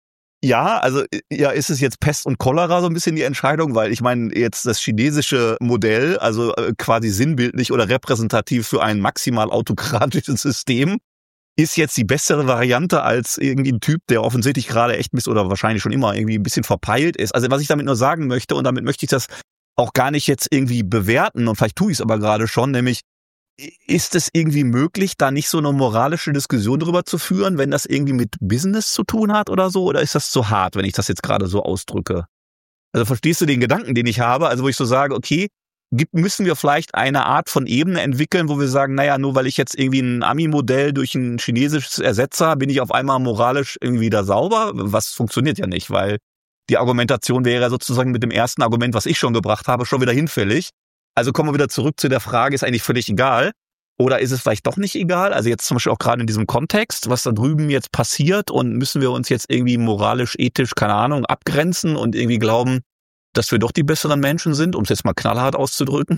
ist es jetzt Pest und Cholera so ein bisschen die Entscheidung, weil ich meine jetzt das chinesische Modell, also quasi sinnbildlich oder repräsentativ für ein maximal autokratisches System, ist jetzt die bessere Variante als irgendwie ein Typ, der offensichtlich gerade echt oder wahrscheinlich schon immer irgendwie ein bisschen verpeilt ist. Also was ich damit nur sagen möchte, und damit möchte ich das auch gar nicht jetzt irgendwie bewerten, und vielleicht tue ich es aber gerade schon, nämlich ist es irgendwie möglich, da nicht so eine moralische Diskussion drüber zu führen, wenn das irgendwie mit Business zu tun hat oder so? Oder ist das zu hart, wenn ich das jetzt gerade so ausdrücke? Also verstehst du den Gedanken, den ich habe? Also wo ich so sage, okay, müssen wir vielleicht eine Art von Ebene entwickeln, wo wir sagen, nur weil ich jetzt irgendwie ein Ami-Modell durch ein chinesisches Ersetzer, bin ich auf einmal moralisch irgendwie wieder sauber? Was funktioniert ja nicht, weil die Argumentation wäre sozusagen mit dem ersten Argument, was ich schon gebracht habe, schon wieder hinfällig. Also kommen wir wieder zurück zu der Frage, ist eigentlich völlig egal? Oder ist es vielleicht doch nicht egal? Also jetzt zum Beispiel auch gerade in diesem Kontext, was da drüben jetzt passiert, und müssen wir uns jetzt irgendwie moralisch, ethisch, keine Ahnung, abgrenzen und irgendwie glauben, dass wir doch die besseren Menschen sind, um es jetzt mal knallhart auszudrücken?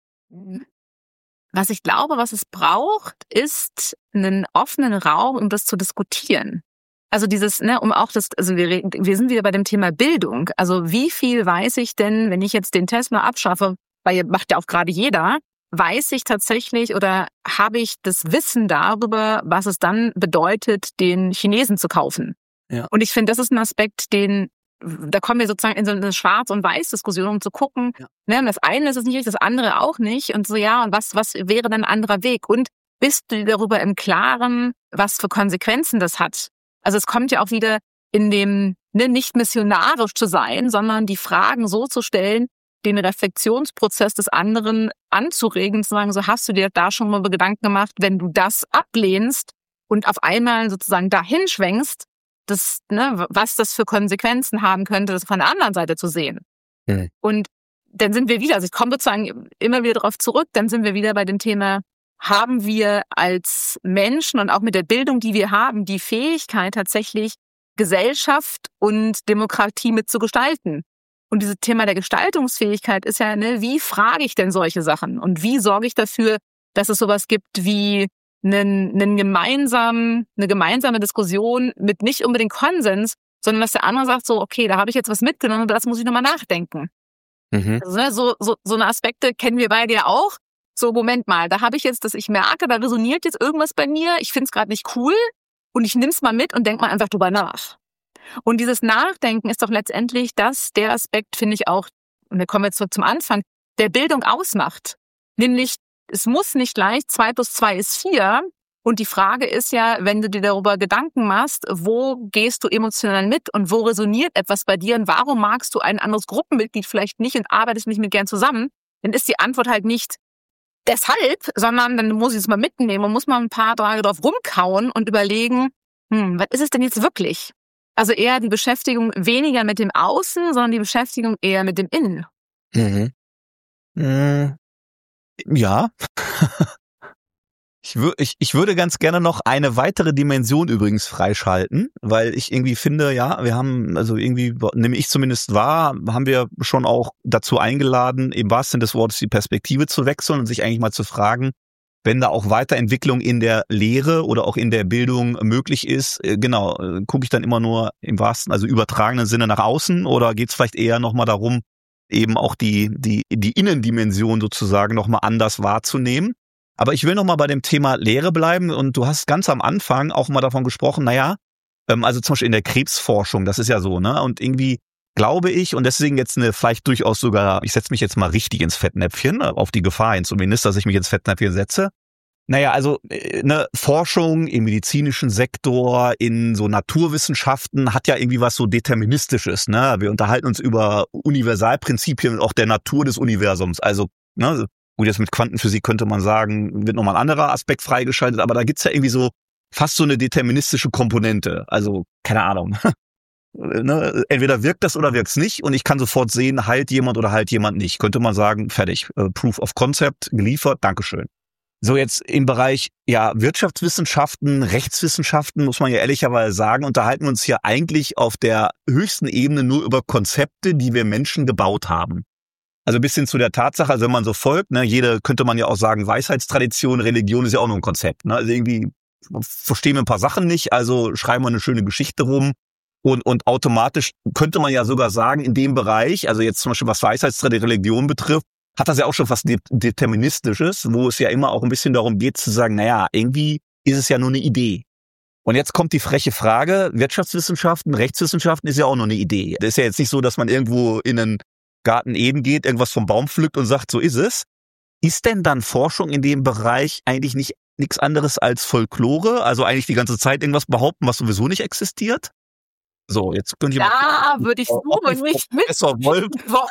Was ich glaube, was es braucht, ist einen offenen Raum, um das zu diskutieren. Also dieses, um auch das, also wir sind wieder bei dem Thema Bildung. Also wie viel weiß ich denn, wenn ich jetzt den Tesla abschaffe, weil macht ja auch gerade jeder, weiß ich tatsächlich oder habe ich das Wissen darüber, was es dann bedeutet, den Chinesen zu kaufen? Ja. Und ich finde, das ist ein Aspekt, den da kommen wir sozusagen in so eine Schwarz- und Weiß-Diskussion, um zu gucken, ne, das eine ist es nicht, das andere auch nicht. Und so, ja, und was wäre dann ein anderer Weg? Und bist du dir darüber im Klaren, was für Konsequenzen das hat? Also es kommt ja auch wieder in dem, ne, nicht missionarisch zu sein, sondern die Fragen so zu stellen, den Reflexionsprozess des anderen anzuregen, zu sagen, so hast du dir da schon mal Gedanken gemacht, wenn du das ablehnst und auf einmal sozusagen dahin schwenkst, das, ne, was das für Konsequenzen haben könnte, das von der anderen Seite zu sehen. Mhm. Und dann sind wir wieder, also ich komme sozusagen immer wieder darauf zurück, dann sind wir wieder bei dem Thema, haben wir als Menschen und auch mit der Bildung, die wir haben, die Fähigkeit tatsächlich Gesellschaft und Demokratie mitzugestalten. Und dieses Thema der Gestaltungsfähigkeit ist ja, ne, wie frage ich denn solche Sachen? Und wie sorge ich dafür, dass es sowas gibt wie eine gemeinsame Diskussion mit nicht unbedingt Konsens, sondern dass der andere sagt so, okay, da habe ich jetzt was mitgenommen, aber das muss ich nochmal nachdenken. Mhm. Also, ne, so eine Aspekte kennen wir beide ja auch. So, Moment mal, da habe ich jetzt, dass ich merke, da resoniert jetzt irgendwas bei mir, ich finde es gerade nicht cool und ich nehme es mal mit und denke mal einfach drüber nach. Und dieses Nachdenken ist doch letztendlich der Aspekt, finde ich auch, und wir kommen jetzt zurück zum Anfang, der Bildung ausmacht. Nämlich, es muss nicht gleich 2 + 2 ist 4. Und die Frage ist ja, wenn du dir darüber Gedanken machst, wo gehst du emotional mit und wo resoniert etwas bei dir und warum magst du ein anderes Gruppenmitglied vielleicht nicht und arbeitest nicht mit gern zusammen, dann ist die Antwort halt nicht deshalb, sondern dann muss ich es mal mitnehmen und muss mal ein paar Tage drauf rumkauen und überlegen, was ist es denn jetzt wirklich? Also eher die Beschäftigung weniger mit dem Außen, sondern die Beschäftigung eher mit dem Innen. Mhm. Ja. Ich würde ganz gerne noch eine weitere Dimension übrigens freischalten, weil ich irgendwie finde, ja, wir haben, also irgendwie, nehme ich zumindest wahr, haben wir schon auch dazu eingeladen, im wahrsten Sinne des Wortes die Perspektive zu wechseln und sich eigentlich mal zu fragen, wenn da auch Weiterentwicklung in der Lehre oder auch in der Bildung möglich ist, genau, gucke ich dann immer nur im wahrsten, also übertragenen Sinne nach außen oder geht es vielleicht eher nochmal darum, eben auch die Innendimension sozusagen nochmal anders wahrzunehmen. Aber ich will nochmal bei dem Thema Lehre bleiben und du hast ganz am Anfang auch mal davon gesprochen, also zum Beispiel in der Krebsforschung, das ist ja so, ne? Und irgendwie glaube ich, und deswegen jetzt vielleicht durchaus sogar, ich setze mich jetzt mal richtig ins Fettnäpfchen, auf die Gefahr hin zumindest, dass ich mich ins Fettnäpfchen setze. Also eine Forschung im medizinischen Sektor, in so Naturwissenschaften hat ja irgendwie was so Deterministisches, ne? Wir unterhalten uns über Universalprinzipien und auch der Natur des Universums. Also, ne, gut, jetzt mit Quantenphysik könnte man sagen, wird nochmal ein anderer Aspekt freigeschaltet, aber da gibt's ja irgendwie so fast so eine deterministische Komponente. Also, keine Ahnung. Ne, entweder wirkt das oder wirkt's nicht und ich kann sofort sehen, heilt jemand oder heilt jemand nicht. Könnte man sagen, fertig, Proof of Concept geliefert, Dankeschön. So, jetzt im Bereich Wirtschaftswissenschaften, Rechtswissenschaften, muss man ja ehrlicherweise sagen, unterhalten wir uns hier eigentlich auf der höchsten Ebene nur über Konzepte, die wir Menschen gebaut haben. Also bis hin zu der Tatsache, also wenn man so folgt, ne, könnte man ja auch sagen, Weisheitstradition, Religion ist ja auch nur ein Konzept. Ne? Also irgendwie verstehen wir ein paar Sachen nicht, also schreiben wir eine schöne Geschichte rum. Und automatisch könnte man ja sogar sagen, in dem Bereich, also jetzt zum Beispiel was Weisheitstradition, Religion betrifft, hat das ja auch schon was Deterministisches, wo es ja immer auch ein bisschen darum geht zu sagen, irgendwie ist es ja nur eine Idee. Und jetzt kommt die freche Frage, Wirtschaftswissenschaften, Rechtswissenschaften ist ja auch nur eine Idee. Das ist ja jetzt nicht so, dass man irgendwo in einen Garten Eden geht, irgendwas vom Baum pflückt und sagt, so ist es. Ist denn dann Forschung in dem Bereich eigentlich nicht nichts anderes als Folklore? Also eigentlich die ganze Zeit irgendwas behaupten, was sowieso nicht existiert? So, jetzt könnt ihr mal würde ich so nicht mit Professor Wolf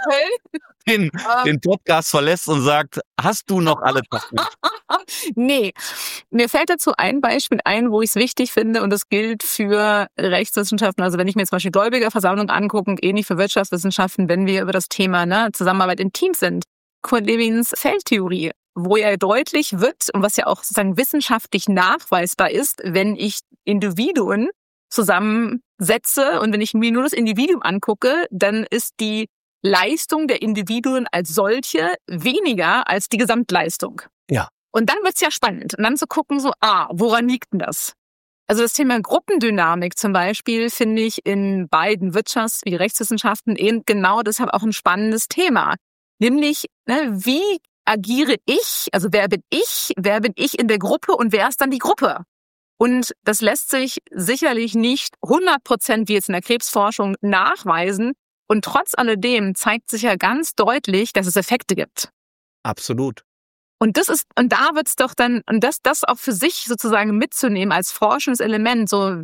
den Podcast verlässt und sagt, hast du noch alle Fakten? Nee, mir fällt dazu ein Beispiel ein, wo ich es wichtig finde und das gilt für Rechtswissenschaften. Also wenn ich mir zum Beispiel Gläubigerversammlung angucke und ähnlich für Wirtschaftswissenschaften, wenn wir über das Thema Zusammenarbeit in Teams sind. Kurt Lewins Feldtheorie, wo ja deutlich wird und was ja auch sozusagen wissenschaftlich nachweisbar ist, wenn ich Individuen zusammensetze und wenn ich mir nur das Individuum angucke, dann ist die Leistung der Individuen als solche weniger als die Gesamtleistung. Ja. Und dann wird's ja spannend. Und dann zu gucken, woran liegt denn das? Also das Thema Gruppendynamik zum Beispiel finde ich in beiden Wirtschafts- wie Rechtswissenschaften eben genau deshalb auch ein spannendes Thema. Nämlich, wie agiere ich, also wer bin ich in der Gruppe und wer ist dann die Gruppe? Und das lässt sich sicherlich nicht 100% wie jetzt in der Krebsforschung nachweisen. Und trotz alledem zeigt sich ja ganz deutlich, dass es Effekte gibt. Absolut. Und da wird's doch dann, und das auch für sich sozusagen mitzunehmen als forschendes Element, so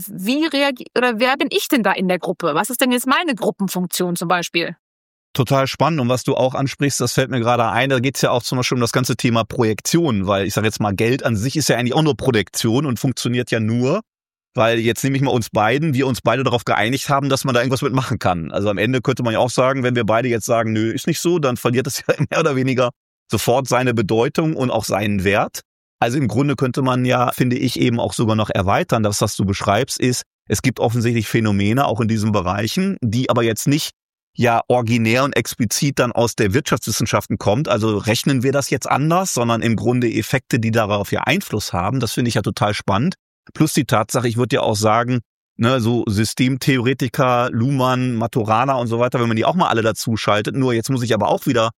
wer bin ich denn da in der Gruppe? Was ist denn jetzt meine Gruppenfunktion zum Beispiel? Total spannend. Und was du auch ansprichst, das fällt mir gerade ein, da geht's ja auch zum Beispiel um das ganze Thema Projektion, weil ich sage jetzt mal, Geld an sich ist ja eigentlich auch nur Projektion und funktioniert ja nur, weil jetzt nehme ich mal wir uns beide darauf geeinigt haben, dass man da irgendwas mitmachen kann. Also am Ende könnte man ja auch sagen, wenn wir beide jetzt sagen, nö, ist nicht so, dann verliert es ja mehr oder weniger sofort seine Bedeutung und auch seinen Wert. Also im Grunde könnte man ja, finde ich, eben auch sogar noch erweitern. Das, was du beschreibst, ist, es gibt offensichtlich Phänomene auch in diesen Bereichen, die aber jetzt nicht ja originär und explizit dann aus der Wirtschaftswissenschaften kommt. Also rechnen wir das jetzt anders, sondern im Grunde Effekte, die darauf ja Einfluss haben. Das finde ich ja total spannend. Plus die Tatsache, ich würde ja auch sagen, ne, so Systemtheoretiker, Luhmann, Maturana und so weiter, wenn man die auch mal alle dazu schaltet. Nur jetzt muss ich aber auch wieder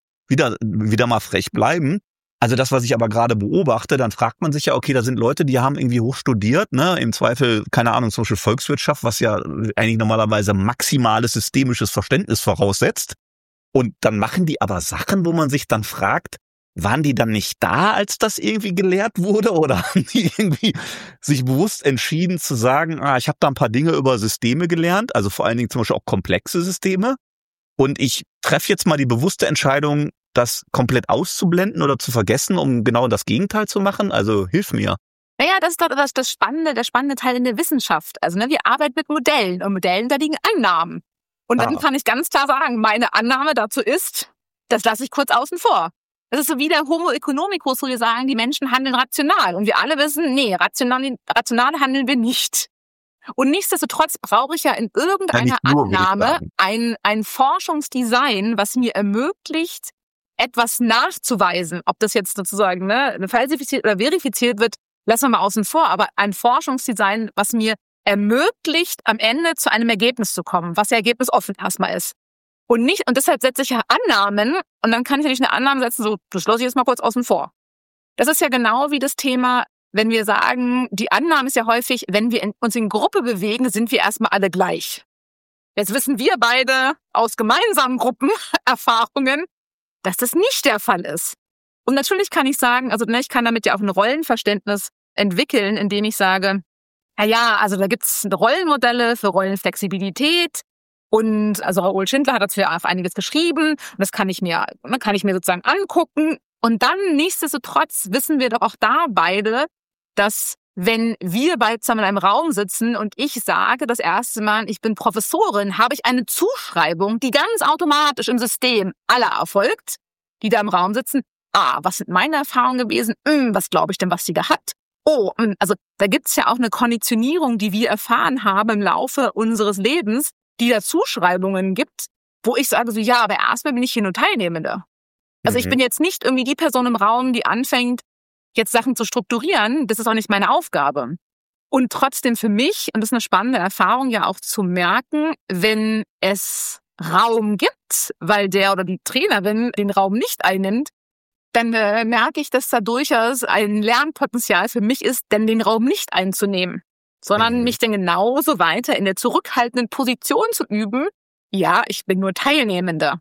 mal frech bleiben. Also das, was ich aber gerade beobachte, dann fragt man sich ja, okay, da sind Leute, die haben irgendwie hoch studiert, ne, im Zweifel, keine Ahnung, zum Beispiel Volkswirtschaft, was ja eigentlich normalerweise maximales systemisches Verständnis voraussetzt. Und dann machen die aber Sachen, wo man sich dann fragt, waren die dann nicht da, als das irgendwie gelehrt wurde? Oder haben die irgendwie sich bewusst entschieden zu sagen, ich habe da ein paar Dinge über Systeme gelernt, also vor allen Dingen zum Beispiel auch komplexe Systeme. Und ich treffe jetzt mal die bewusste Entscheidung, das komplett auszublenden oder zu vergessen, um genau das Gegenteil zu machen? Also hilf mir. Naja, das ist doch der spannende Teil in der Wissenschaft. Also wir arbeiten mit Modellen und Modellen, da liegen Annahmen. Und dann kann ich ganz klar sagen, meine Annahme dazu ist, das lasse ich kurz außen vor. Das ist so wie der Homo economicus, wo wir sagen, die Menschen handeln rational. Und wir alle wissen, nee, rational handeln wir nicht. Und nichtsdestotrotz brauche ich ja in irgendeiner Annahme ein Forschungsdesign, was mir ermöglicht, etwas nachzuweisen. Ob das jetzt sozusagen falsifiziert oder verifiziert wird, lassen wir mal außen vor. Aber ein Forschungsdesign, was mir ermöglicht, am Ende zu einem Ergebnis zu kommen, was ja ergebnisoffen erstmal ist. Und deshalb setze ich ja Annahmen und dann kann ich ja nicht eine Annahme setzen, so, das lasse ich jetzt mal kurz außen vor. Das ist ja genau wie das Thema, wenn wir sagen, die Annahme ist ja häufig, wenn wir uns in Gruppe bewegen, sind wir erstmal alle gleich. Jetzt wissen wir beide aus gemeinsamen Gruppenerfahrungen, dass das nicht der Fall ist. Und natürlich kann ich sagen, ich kann damit ja auch ein Rollenverständnis entwickeln, indem ich sage, also da gibt's Rollenmodelle für Rollenflexibilität und also Raoul Schindler hat dazu ja auch einiges geschrieben und das kann ich mir sozusagen angucken. Und dann nichtsdestotrotz wissen wir doch auch da beide, dass wenn wir beide zusammen in einem Raum sitzen und ich sage das erste Mal, ich bin Professorin, habe ich eine Zuschreibung, die ganz automatisch im System aller erfolgt, die da im Raum sitzen. Was sind meine Erfahrungen gewesen? Was glaube ich denn, was sie hat? Also da gibt's ja auch eine Konditionierung, die wir erfahren haben im Laufe unseres Lebens, die da Zuschreibungen gibt, wo ich sage so, ja, aber erstmal bin ich hier nur Teilnehmende. Also ich bin jetzt nicht irgendwie die Person im Raum, die anfängt, jetzt Sachen zu strukturieren. Das ist auch nicht meine Aufgabe. Und trotzdem für mich, und das ist eine spannende Erfahrung ja auch zu merken, wenn es Raum gibt, weil der oder die Trainerin den Raum nicht einnimmt, dann merke ich, dass da durchaus ein Lernpotenzial für mich ist, denn den Raum nicht einzunehmen, sondern mich dann genauso weiter in der zurückhaltenden Position zu üben. Ja, ich bin nur Teilnehmende.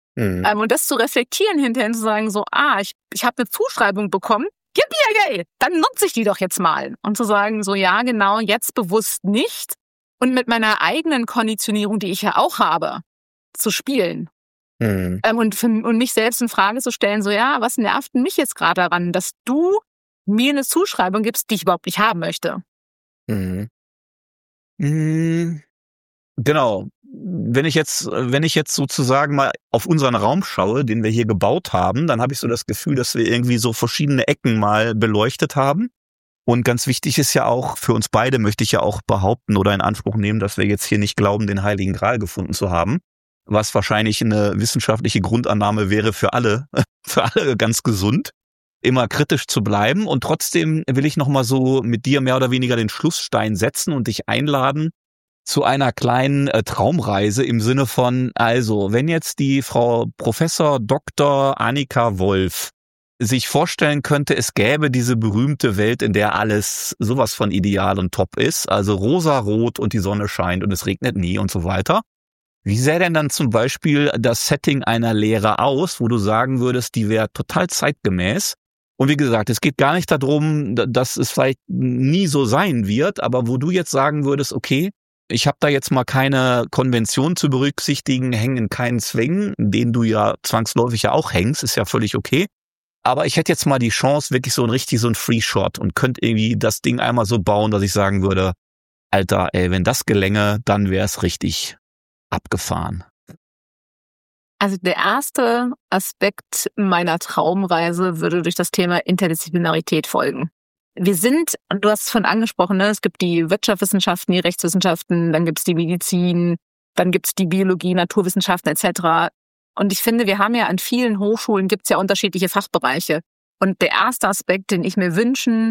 Und das zu reflektieren hinterher und zu sagen so, ich habe eine Zuschreibung bekommen, yippie, dann nutze ich die doch jetzt mal. Und zu sagen so, ja genau, jetzt bewusst nicht und mit meiner eigenen Konditionierung, die ich ja auch habe, zu spielen. Und mich selbst in Frage zu stellen, so ja, was nervt mich jetzt gerade daran, dass du mir eine Zuschreibung gibst, die ich überhaupt nicht haben möchte. Genau. Wenn ich jetzt sozusagen mal auf unseren Raum schaue, den wir hier gebaut haben, dann habe ich so das Gefühl, dass wir irgendwie so verschiedene Ecken mal beleuchtet haben. Und ganz wichtig ist ja auch, für uns beide möchte ich ja auch behaupten oder in Anspruch nehmen, dass wir jetzt hier nicht glauben, den Heiligen Gral gefunden zu haben. Was wahrscheinlich eine wissenschaftliche Grundannahme wäre für alle ganz gesund, immer kritisch zu bleiben. Und trotzdem will ich nochmal so mit dir mehr oder weniger den Schlussstein setzen und dich einladen zu einer kleinen Traumreise im Sinne von, also, wenn jetzt die Frau Professor Dr. Annika Wolf sich vorstellen könnte, es gäbe diese berühmte Welt, in der alles sowas von ideal und top ist, also rosa-rot und die Sonne scheint und es regnet nie und so weiter. Wie sähe denn dann zum Beispiel das Setting einer Lehre aus, wo du sagen würdest, die wäre total zeitgemäß? Und wie gesagt, es geht gar nicht darum, dass es vielleicht nie so sein wird, aber wo du jetzt sagen würdest, okay, ich habe da jetzt mal keine Konvention zu berücksichtigen, hänge in keinen Zwängen, den du ja zwangsläufig ja auch hängst, ist ja völlig okay. Aber ich hätte jetzt mal die Chance, wirklich so ein Free-Shot und könnte irgendwie das Ding einmal so bauen, dass ich sagen würde, Alter, ey, wenn das gelänge, dann wäre es richtig abgefahren. Also der erste Aspekt meiner Traumreise würde durch das Thema Interdisziplinarität folgen. Wir sind, und du hast es von angesprochen, ne, es gibt die Wirtschaftswissenschaften, die Rechtswissenschaften, dann gibt es die Medizin, dann gibt es die Biologie, Naturwissenschaften etc. Und ich finde, wir haben ja an vielen Hochschulen gibt es ja unterschiedliche Fachbereiche. Und der erste Aspekt, den ich mir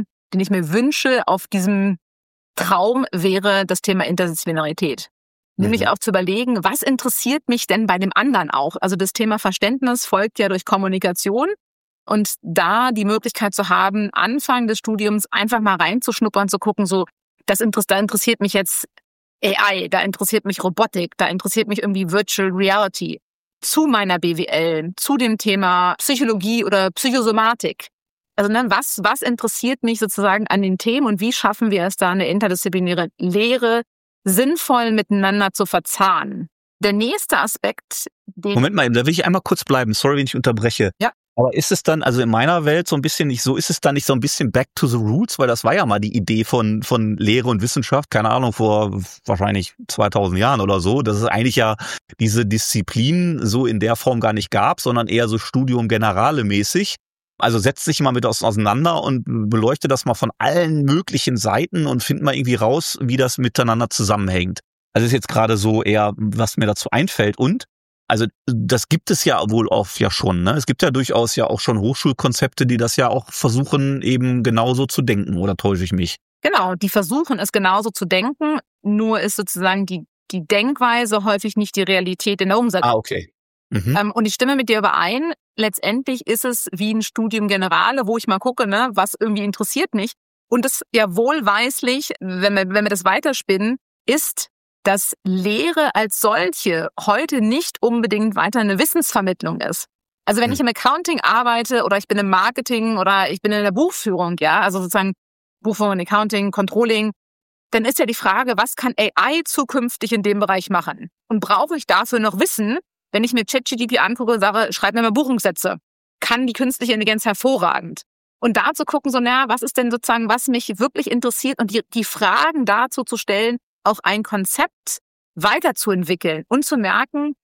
wünsche auf diesem Traum, wäre das Thema Interdisziplinarität. Nämlich auch zu überlegen, was interessiert mich denn bei dem anderen auch? Also das Thema Verständnis folgt ja durch Kommunikation. Und da die Möglichkeit zu haben, Anfang des Studiums einfach mal reinzuschnuppern, zu gucken, so, da interessiert mich jetzt AI, da interessiert mich Robotik, da interessiert mich irgendwie Virtual Reality. Zu meiner BWL, zu dem Thema Psychologie oder Psychosomatik. Also was interessiert mich sozusagen an den Themen und wie schaffen wir es da, eine interdisziplinäre Lehre sinnvoll miteinander zu verzahnen? Der nächste Aspekt, Moment mal, da will ich einmal kurz bleiben. Sorry, wenn ich unterbreche. Ja. Aber ist es dann, also in meiner Welt so ein bisschen nicht so, ist es dann nicht so ein bisschen back to the roots? Weil das war ja mal die Idee von Lehre und Wissenschaft, keine Ahnung, vor wahrscheinlich 2000 Jahren oder so, dass es eigentlich ja diese Disziplin so in der Form gar nicht gab, sondern eher so Studium Generale mäßig. Also setzt sich mal mit auseinander und beleuchtet das mal von allen möglichen Seiten und findet mal irgendwie raus, wie das miteinander zusammenhängt. Also ist jetzt gerade so eher, was mir dazu einfällt. Und also das gibt es ja wohl auch ja schon, ne? Es gibt ja durchaus ja auch schon Hochschulkonzepte, die das ja auch versuchen, eben genauso zu denken, oder täusche ich mich? Genau, die versuchen es genauso zu denken, nur ist sozusagen die Denkweise häufig nicht die Realität in der Umsetzung. Okay. Und ich stimme mit dir überein, letztendlich ist es wie ein Studium Generale, wo ich mal gucke, ne, was irgendwie interessiert mich. Und das ja wohlweislich, wenn wir das weiterspinnen, ist, dass Lehre als solche heute nicht unbedingt weiter eine Wissensvermittlung ist. Also wenn ich im Accounting arbeite oder ich bin im Marketing oder ich bin in der Buchführung, ja, also sozusagen Buchführung, Accounting, Controlling, dann ist ja die Frage, was kann AI zukünftig in dem Bereich machen? Und brauche ich dafür noch Wissen, wenn ich mir ChatGPT angucke und sage, schreib mir mal Buchungssätze? Kann die künstliche Intelligenz hervorragend. Und da zu gucken, so, was ist denn sozusagen, was mich wirklich interessiert und die Fragen dazu zu stellen, auch ein Konzept weiterzuentwickeln und zu merken,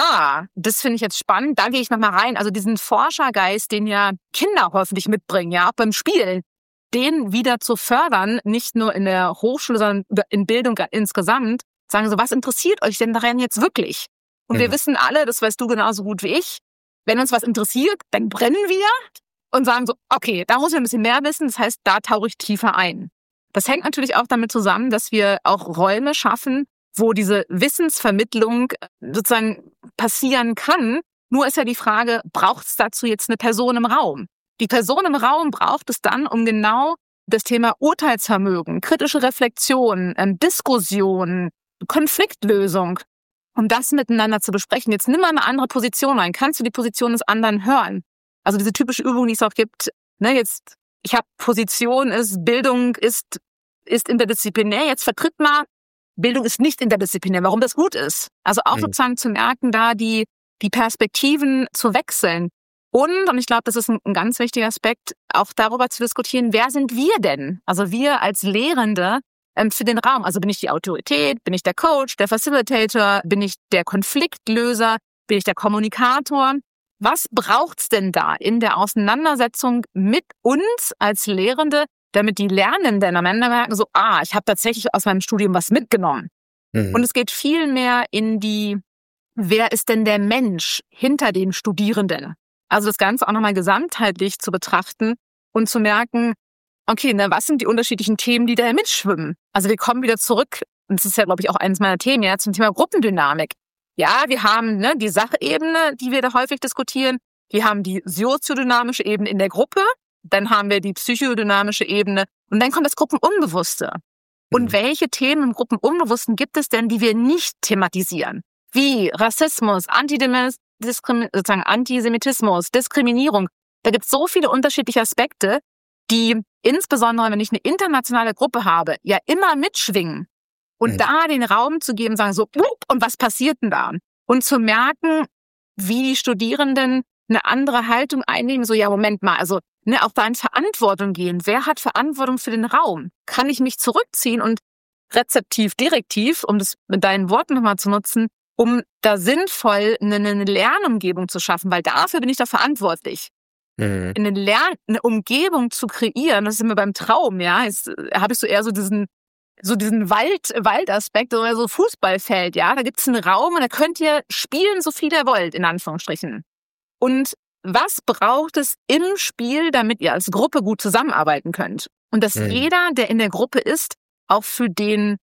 das finde ich jetzt spannend, da gehe ich nochmal rein. Also diesen Forschergeist, den ja Kinder häufig mitbringen, ja, auch beim Spielen, den wieder zu fördern, nicht nur in der Hochschule, sondern in Bildung insgesamt, sagen so, was interessiert euch denn daran jetzt wirklich? Und wir wissen alle, das weißt du genauso gut wie ich, wenn uns was interessiert, dann brennen wir und sagen so, okay, da muss ich ein bisschen mehr wissen, das heißt, da tauche ich tiefer ein. Das hängt natürlich auch damit zusammen, dass wir auch Räume schaffen, wo diese Wissensvermittlung sozusagen passieren kann. Nur ist ja die Frage, braucht es dazu jetzt eine Person im Raum? Die Person im Raum braucht es dann, um genau das Thema Urteilsvermögen, kritische Reflexion, Diskussion, Konfliktlösung, um das miteinander zu besprechen. Jetzt nimm mal eine andere Position ein. Kannst du die Position des anderen hören? Also diese typische Übung, die es auch gibt, ich habe Position Bildung ist interdisziplinär, jetzt vertritt mal, Bildung ist nicht interdisziplinär, warum das gut ist. Also auch sozusagen zu merken, da die Perspektiven zu wechseln. Und ich glaube, das ist ein ganz wichtiger Aspekt, auch darüber zu diskutieren, wer sind wir denn? Also wir als Lehrende für den Raum. Also bin ich die Autorität, bin ich der Coach, der Facilitator, bin ich der Konfliktlöser, bin ich der Kommunikator? Was braucht's denn da in der Auseinandersetzung mit uns als Lehrende, damit die Lernenden am Ende merken, so, ich habe tatsächlich aus meinem Studium was mitgenommen. Und es geht viel mehr in wer ist denn der Mensch hinter dem Studierenden? Also das Ganze auch nochmal gesamtheitlich zu betrachten und zu merken, okay, was sind die unterschiedlichen Themen, die da mitschwimmen? Also wir kommen wieder zurück, und das ist ja, glaube ich, auch eines meiner Themen, ja, zum Thema Gruppendynamik. Ja, wir haben die Sachebene, die wir da häufig diskutieren, Wir haben die soziodynamische Ebene in der Gruppe, dann haben wir die psychodynamische Ebene und dann kommt das Gruppenunbewusste. Und welche Themen im Gruppenunbewussten gibt es denn, die wir nicht thematisieren? Wie Rassismus, Antisemitismus, Diskriminierung. Da gibt es so viele unterschiedliche Aspekte, die insbesondere, wenn ich eine internationale Gruppe habe, ja immer mitschwingen. Und da den Raum zu geben, sagen so, und was passiert denn da? Und zu merken, wie die Studierenden eine andere Haltung einnehmen, so, ja, Moment mal, also auch da in Verantwortung gehen. Wer hat Verantwortung für den Raum? Kann ich mich zurückziehen und rezeptiv, direktiv, um das mit deinen Worten nochmal zu nutzen, um da sinnvoll eine Lernumgebung zu schaffen, weil dafür bin ich da verantwortlich. Eine Umgebung zu kreieren, das ist immer beim Traum, ja, jetzt habe ich so eher so diesen Waldaspekt oder so Fußballfeld, ja, da gibt's einen Raum und da könnt ihr spielen, so viel ihr wollt, in Anführungsstrichen. Und was braucht es im Spiel, damit ihr als Gruppe gut zusammenarbeiten könnt? Und dass jeder, der in der Gruppe ist, auch für der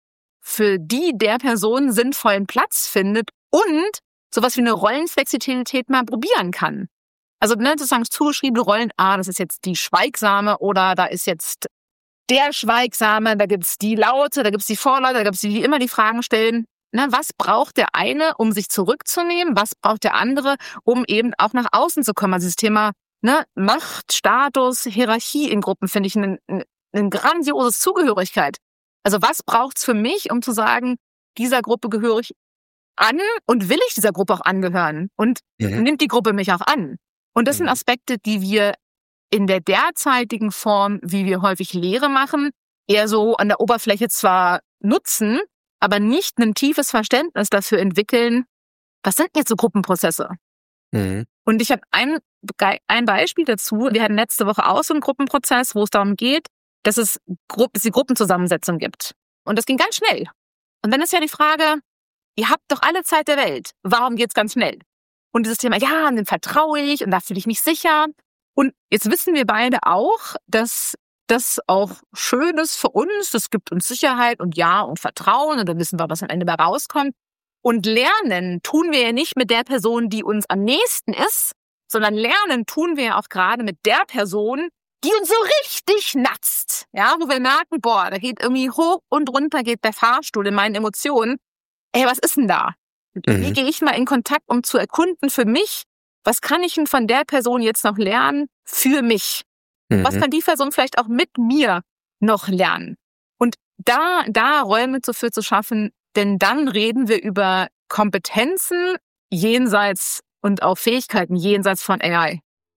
Person sinnvollen Platz findet und sowas wie eine Rollenflexibilität mal probieren kann. Also sozusagen zugeschriebene Rollen, das ist jetzt die Schweigsame oder da ist jetzt der Schweigsame, da gibt's die Laute, da gibt's die Vorlaute, da gibt's die immer die Fragen stellen. Was braucht der eine, um sich zurückzunehmen? Was braucht der andere, um eben auch nach außen zu kommen? Also dieses Thema Macht, Status, Hierarchie in Gruppen finde ich ein grandioses Zugehörigkeit. Also was braucht's für mich, um zu sagen, dieser Gruppe gehöre ich an und will ich dieser Gruppe auch angehören? Und nimmt die Gruppe mich auch an? Und das sind Aspekte, die wir in der derzeitigen Form, wie wir häufig Lehre machen, eher so an der Oberfläche zwar nutzen, aber nicht ein tiefes Verständnis dafür entwickeln, was sind jetzt so Gruppenprozesse? Und ich habe ein Beispiel dazu. Wir hatten letzte Woche auch so einen Gruppenprozess, wo es darum geht, dass es die Gruppenzusammensetzung gibt. Und das ging ganz schnell. Und dann ist ja die Frage, ihr habt doch alle Zeit der Welt. Warum geht's ganz schnell? Und dieses Thema, ja, dann vertraue ich und da fühle ich mich sicher. Und jetzt wissen wir beide auch, dass das auch schön ist für uns. Das gibt uns Sicherheit und ja und Vertrauen und dann wissen wir, was am Ende dabei rauskommt. Und lernen tun wir ja nicht mit der Person, die uns am nächsten ist, sondern lernen tun wir ja auch gerade mit der Person, die uns so richtig natzt. Ja, wo wir merken, boah, da geht irgendwie hoch und runter geht der Fahrstuhl in meinen Emotionen. Ey, was ist denn da? Wie gehe ich mal in Kontakt, um zu erkunden für mich, was kann ich denn von der Person jetzt noch lernen für mich? Was kann die Person vielleicht auch mit mir noch lernen? Und da Räume dafür zu schaffen, denn dann reden wir über Kompetenzen jenseits und auch Fähigkeiten jenseits von AI.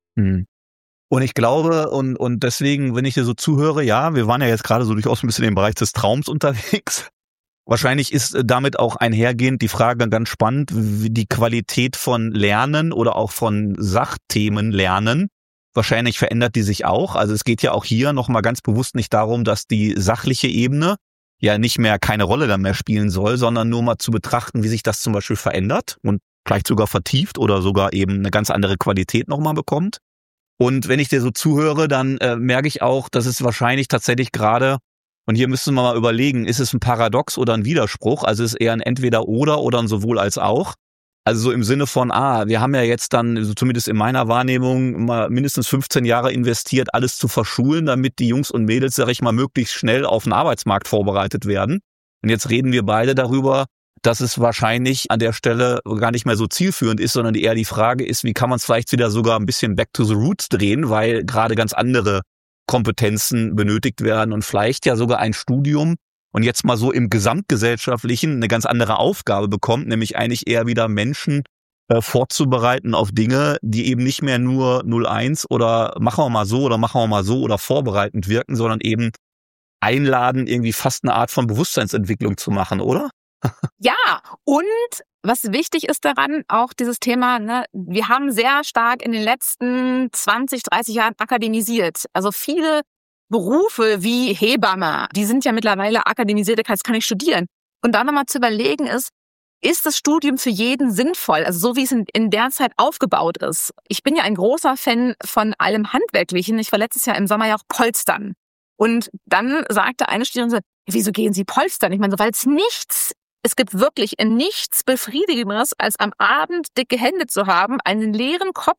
Und ich glaube, und deswegen, wenn ich dir so zuhöre, ja, wir waren ja jetzt gerade so durchaus ein bisschen im Bereich des Traums unterwegs. Wahrscheinlich ist damit auch einhergehend die Frage ganz spannend, wie die Qualität von Lernen oder auch von Sachthemen lernen. Wahrscheinlich verändert die sich auch. Also es geht ja auch hier nochmal ganz bewusst nicht darum, dass die sachliche Ebene ja nicht mehr keine Rolle dann mehr spielen soll, sondern nur mal zu betrachten, wie sich das zum Beispiel verändert und vielleicht sogar vertieft oder sogar eben eine ganz andere Qualität nochmal bekommt. Und wenn ich dir so zuhöre, dann merke ich auch, dass es wahrscheinlich tatsächlich gerade, und hier müssen wir mal überlegen, ist es ein Paradox oder ein Widerspruch? Also ist es eher ein Entweder-Oder oder ein sowohl als auch? Also so im Sinne von, wir haben ja jetzt dann, also zumindest in meiner Wahrnehmung, mal mindestens 15 Jahre investiert, alles zu verschulen, damit die Jungs und Mädels, sag ich mal, möglichst schnell auf den Arbeitsmarkt vorbereitet werden. Und jetzt reden wir beide darüber, dass es wahrscheinlich an der Stelle gar nicht mehr so zielführend ist, sondern eher die Frage ist, wie kann man es vielleicht wieder sogar ein bisschen back to the roots drehen, weil gerade ganz andere Kompetenzen benötigt werden und vielleicht ja sogar ein Studium und jetzt mal so im Gesamtgesellschaftlichen eine ganz andere Aufgabe bekommt, nämlich eigentlich eher wieder Menschen vorzubereiten auf Dinge, die eben nicht mehr nur 01 oder machen wir mal so oder vorbereitend wirken, sondern eben einladen, irgendwie fast eine Art von Bewusstseinsentwicklung zu machen, oder? Ja, und was wichtig ist daran, auch dieses Thema, wir haben sehr stark in den letzten 20, 30 Jahren akademisiert. Also viele Berufe wie Hebamme, die sind ja mittlerweile akademisiert, das kann ich studieren. Und da nochmal zu überlegen ist das Studium für jeden sinnvoll? Also so wie es in der Zeit aufgebaut ist. Ich bin ja ein großer Fan von allem Handwerklichen. Ich war letztes Jahr im Sommer ja auch polstern. Und dann sagte eine Studierende, wieso gehen Sie polstern? Ich meine, weil es gibt wirklich nichts Befriedigenderes, als am Abend dicke Hände zu haben, einen leeren Kopf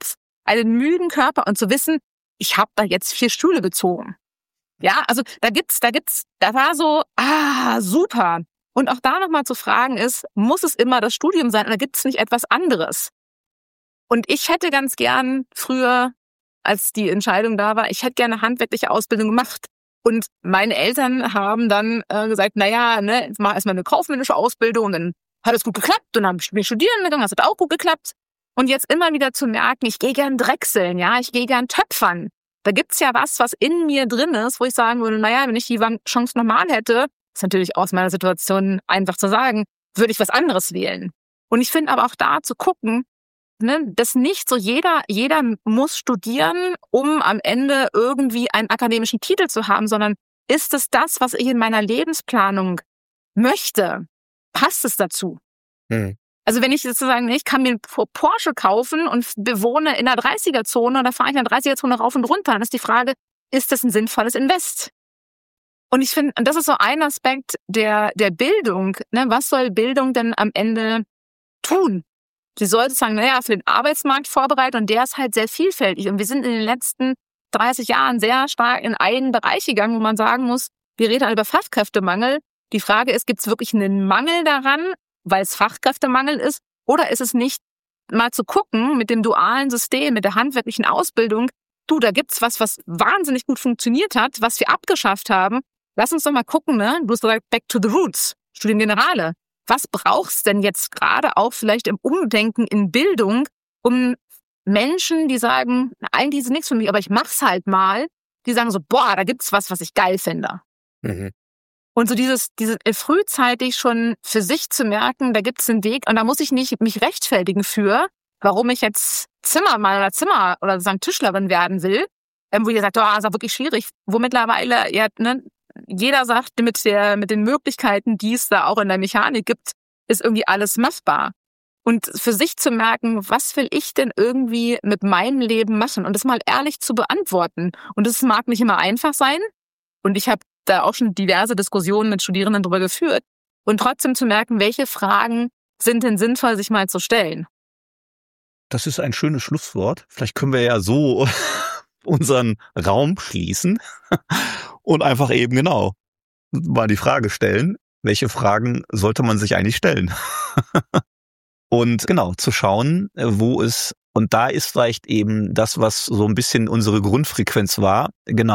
einen müden Körper und zu wissen, ich habe da jetzt 4 Stühle gezogen. Ja, also da war so, super. Und auch da nochmal zu fragen ist, muss es immer das Studium sein oder gibt es nicht etwas anderes? Und ich hätte ganz gern früher, als die Entscheidung da war, ich hätte gerne handwerkliche Ausbildung gemacht. Und meine Eltern haben dann gesagt, jetzt mach erstmal eine kaufmännische Ausbildung und dann hat es gut geklappt und dann habe ich mir studieren gegangen, das hat auch gut geklappt. Und jetzt immer wieder zu merken, ich gehe gern drechseln, ja, ich gehe gern töpfern. Da gibt's ja was in mir drin ist, wo ich sagen würde, wenn ich die Chance normal hätte, ist natürlich aus meiner Situation einfach zu sagen, würde ich was anderes wählen. Und ich finde aber auch da zu gucken, dass nicht so jeder muss studieren, um am Ende irgendwie einen akademischen Titel zu haben, sondern ist es das, was ich in meiner Lebensplanung möchte? Passt es dazu? Also wenn ich sozusagen, ich kann mir einen Porsche kaufen und bewohne in der 30er-Zone oder fahre ich in der 30er-Zone rauf und runter, dann ist die Frage, ist das ein sinnvolles Invest? Und ich finde, das ist so ein Aspekt der Bildung. Was soll Bildung denn am Ende tun? Sie soll sozusagen, für den Arbeitsmarkt vorbereiten und der ist halt sehr vielfältig. Und wir sind in den letzten 30 Jahren sehr stark in einen Bereich gegangen, wo man sagen muss, wir reden über Fachkräftemangel. Die Frage ist, gibt es wirklich einen Mangel daran, weil es Fachkräftemangel ist? Oder ist es nicht mal zu gucken mit dem dualen System, mit der handwerklichen Ausbildung, da gibt's was wahnsinnig gut funktioniert hat, was wir abgeschafft haben. Lass uns doch mal gucken, du hast gesagt, back to the roots, Studiengenerale. Was braucht's denn jetzt gerade auch vielleicht im Umdenken in Bildung, um Menschen, die sagen, eigentlich ist es nichts für mich, aber ich mach's halt mal, die sagen so, da gibt's was ich geil finde. Und so dieses frühzeitig schon für sich zu merken, da gibt's einen Weg und da muss ich nicht mich rechtfertigen für, warum ich jetzt Zimmermann oder sozusagen Tischlerin werden will, wo ihr sagt, ist auch wirklich schwierig, wo mittlerweile jeder sagt, mit den Möglichkeiten, die es da auch in der Mechanik gibt, ist irgendwie alles machbar. Und für sich zu merken, was will ich denn irgendwie mit meinem Leben machen und das mal ehrlich zu beantworten. Und das mag nicht immer einfach sein. Und ich habe da auch schon diverse Diskussionen mit Studierenden darüber geführt. Und trotzdem zu merken, welche Fragen sind denn sinnvoll, sich mal zu stellen. Das ist ein schönes Schlusswort. Vielleicht können wir ja so unseren Raum schließen und einfach eben mal die Frage stellen, welche Fragen sollte man sich eigentlich stellen? Und zu schauen, und da ist vielleicht eben das, was so ein bisschen unsere Grundfrequenz war,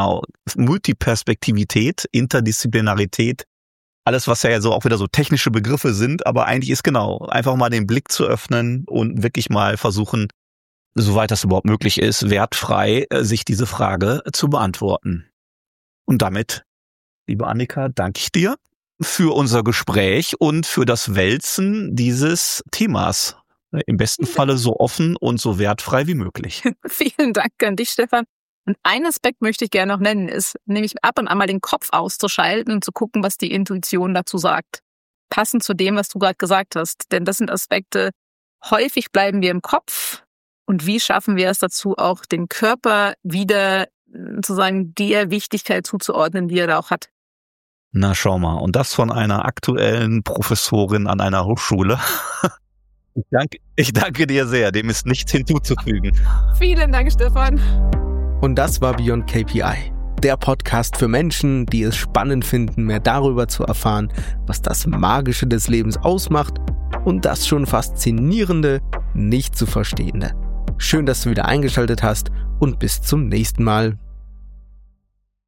Multiperspektivität, Interdisziplinarität, alles, was ja so auch wieder so technische Begriffe sind, aber eigentlich ist einfach mal den Blick zu öffnen und wirklich mal versuchen, soweit das überhaupt möglich ist, wertfrei sich diese Frage zu beantworten. Und damit, liebe Annika, danke ich dir für unser Gespräch und für das Wälzen dieses Themas. Im besten Falle so offen und so wertfrei wie möglich. Vielen Dank an dich, Stefan. Und ein Aspekt möchte ich gerne noch nennen, ist nämlich ab und an mal den Kopf auszuschalten und zu gucken, was die Intuition dazu sagt. Passend zu dem, was du gerade gesagt hast. Denn das sind Aspekte, häufig bleiben wir im Kopf. Und wie schaffen wir es dazu, auch den Körper wieder sozusagen der Wichtigkeit zuzuordnen, die er da auch hat? Na, schau mal. Und das von einer aktuellen Professorin an einer Hochschule. Ich danke dir sehr. Dem ist nichts hinzuzufügen. Vielen Dank, Stefan. Und das war Beyond KPI. Der Podcast für Menschen, die es spannend finden, mehr darüber zu erfahren, was das Magische des Lebens ausmacht und das schon Faszinierende nicht zu verstehende. Schön, dass du wieder eingeschaltet hast und bis zum nächsten Mal.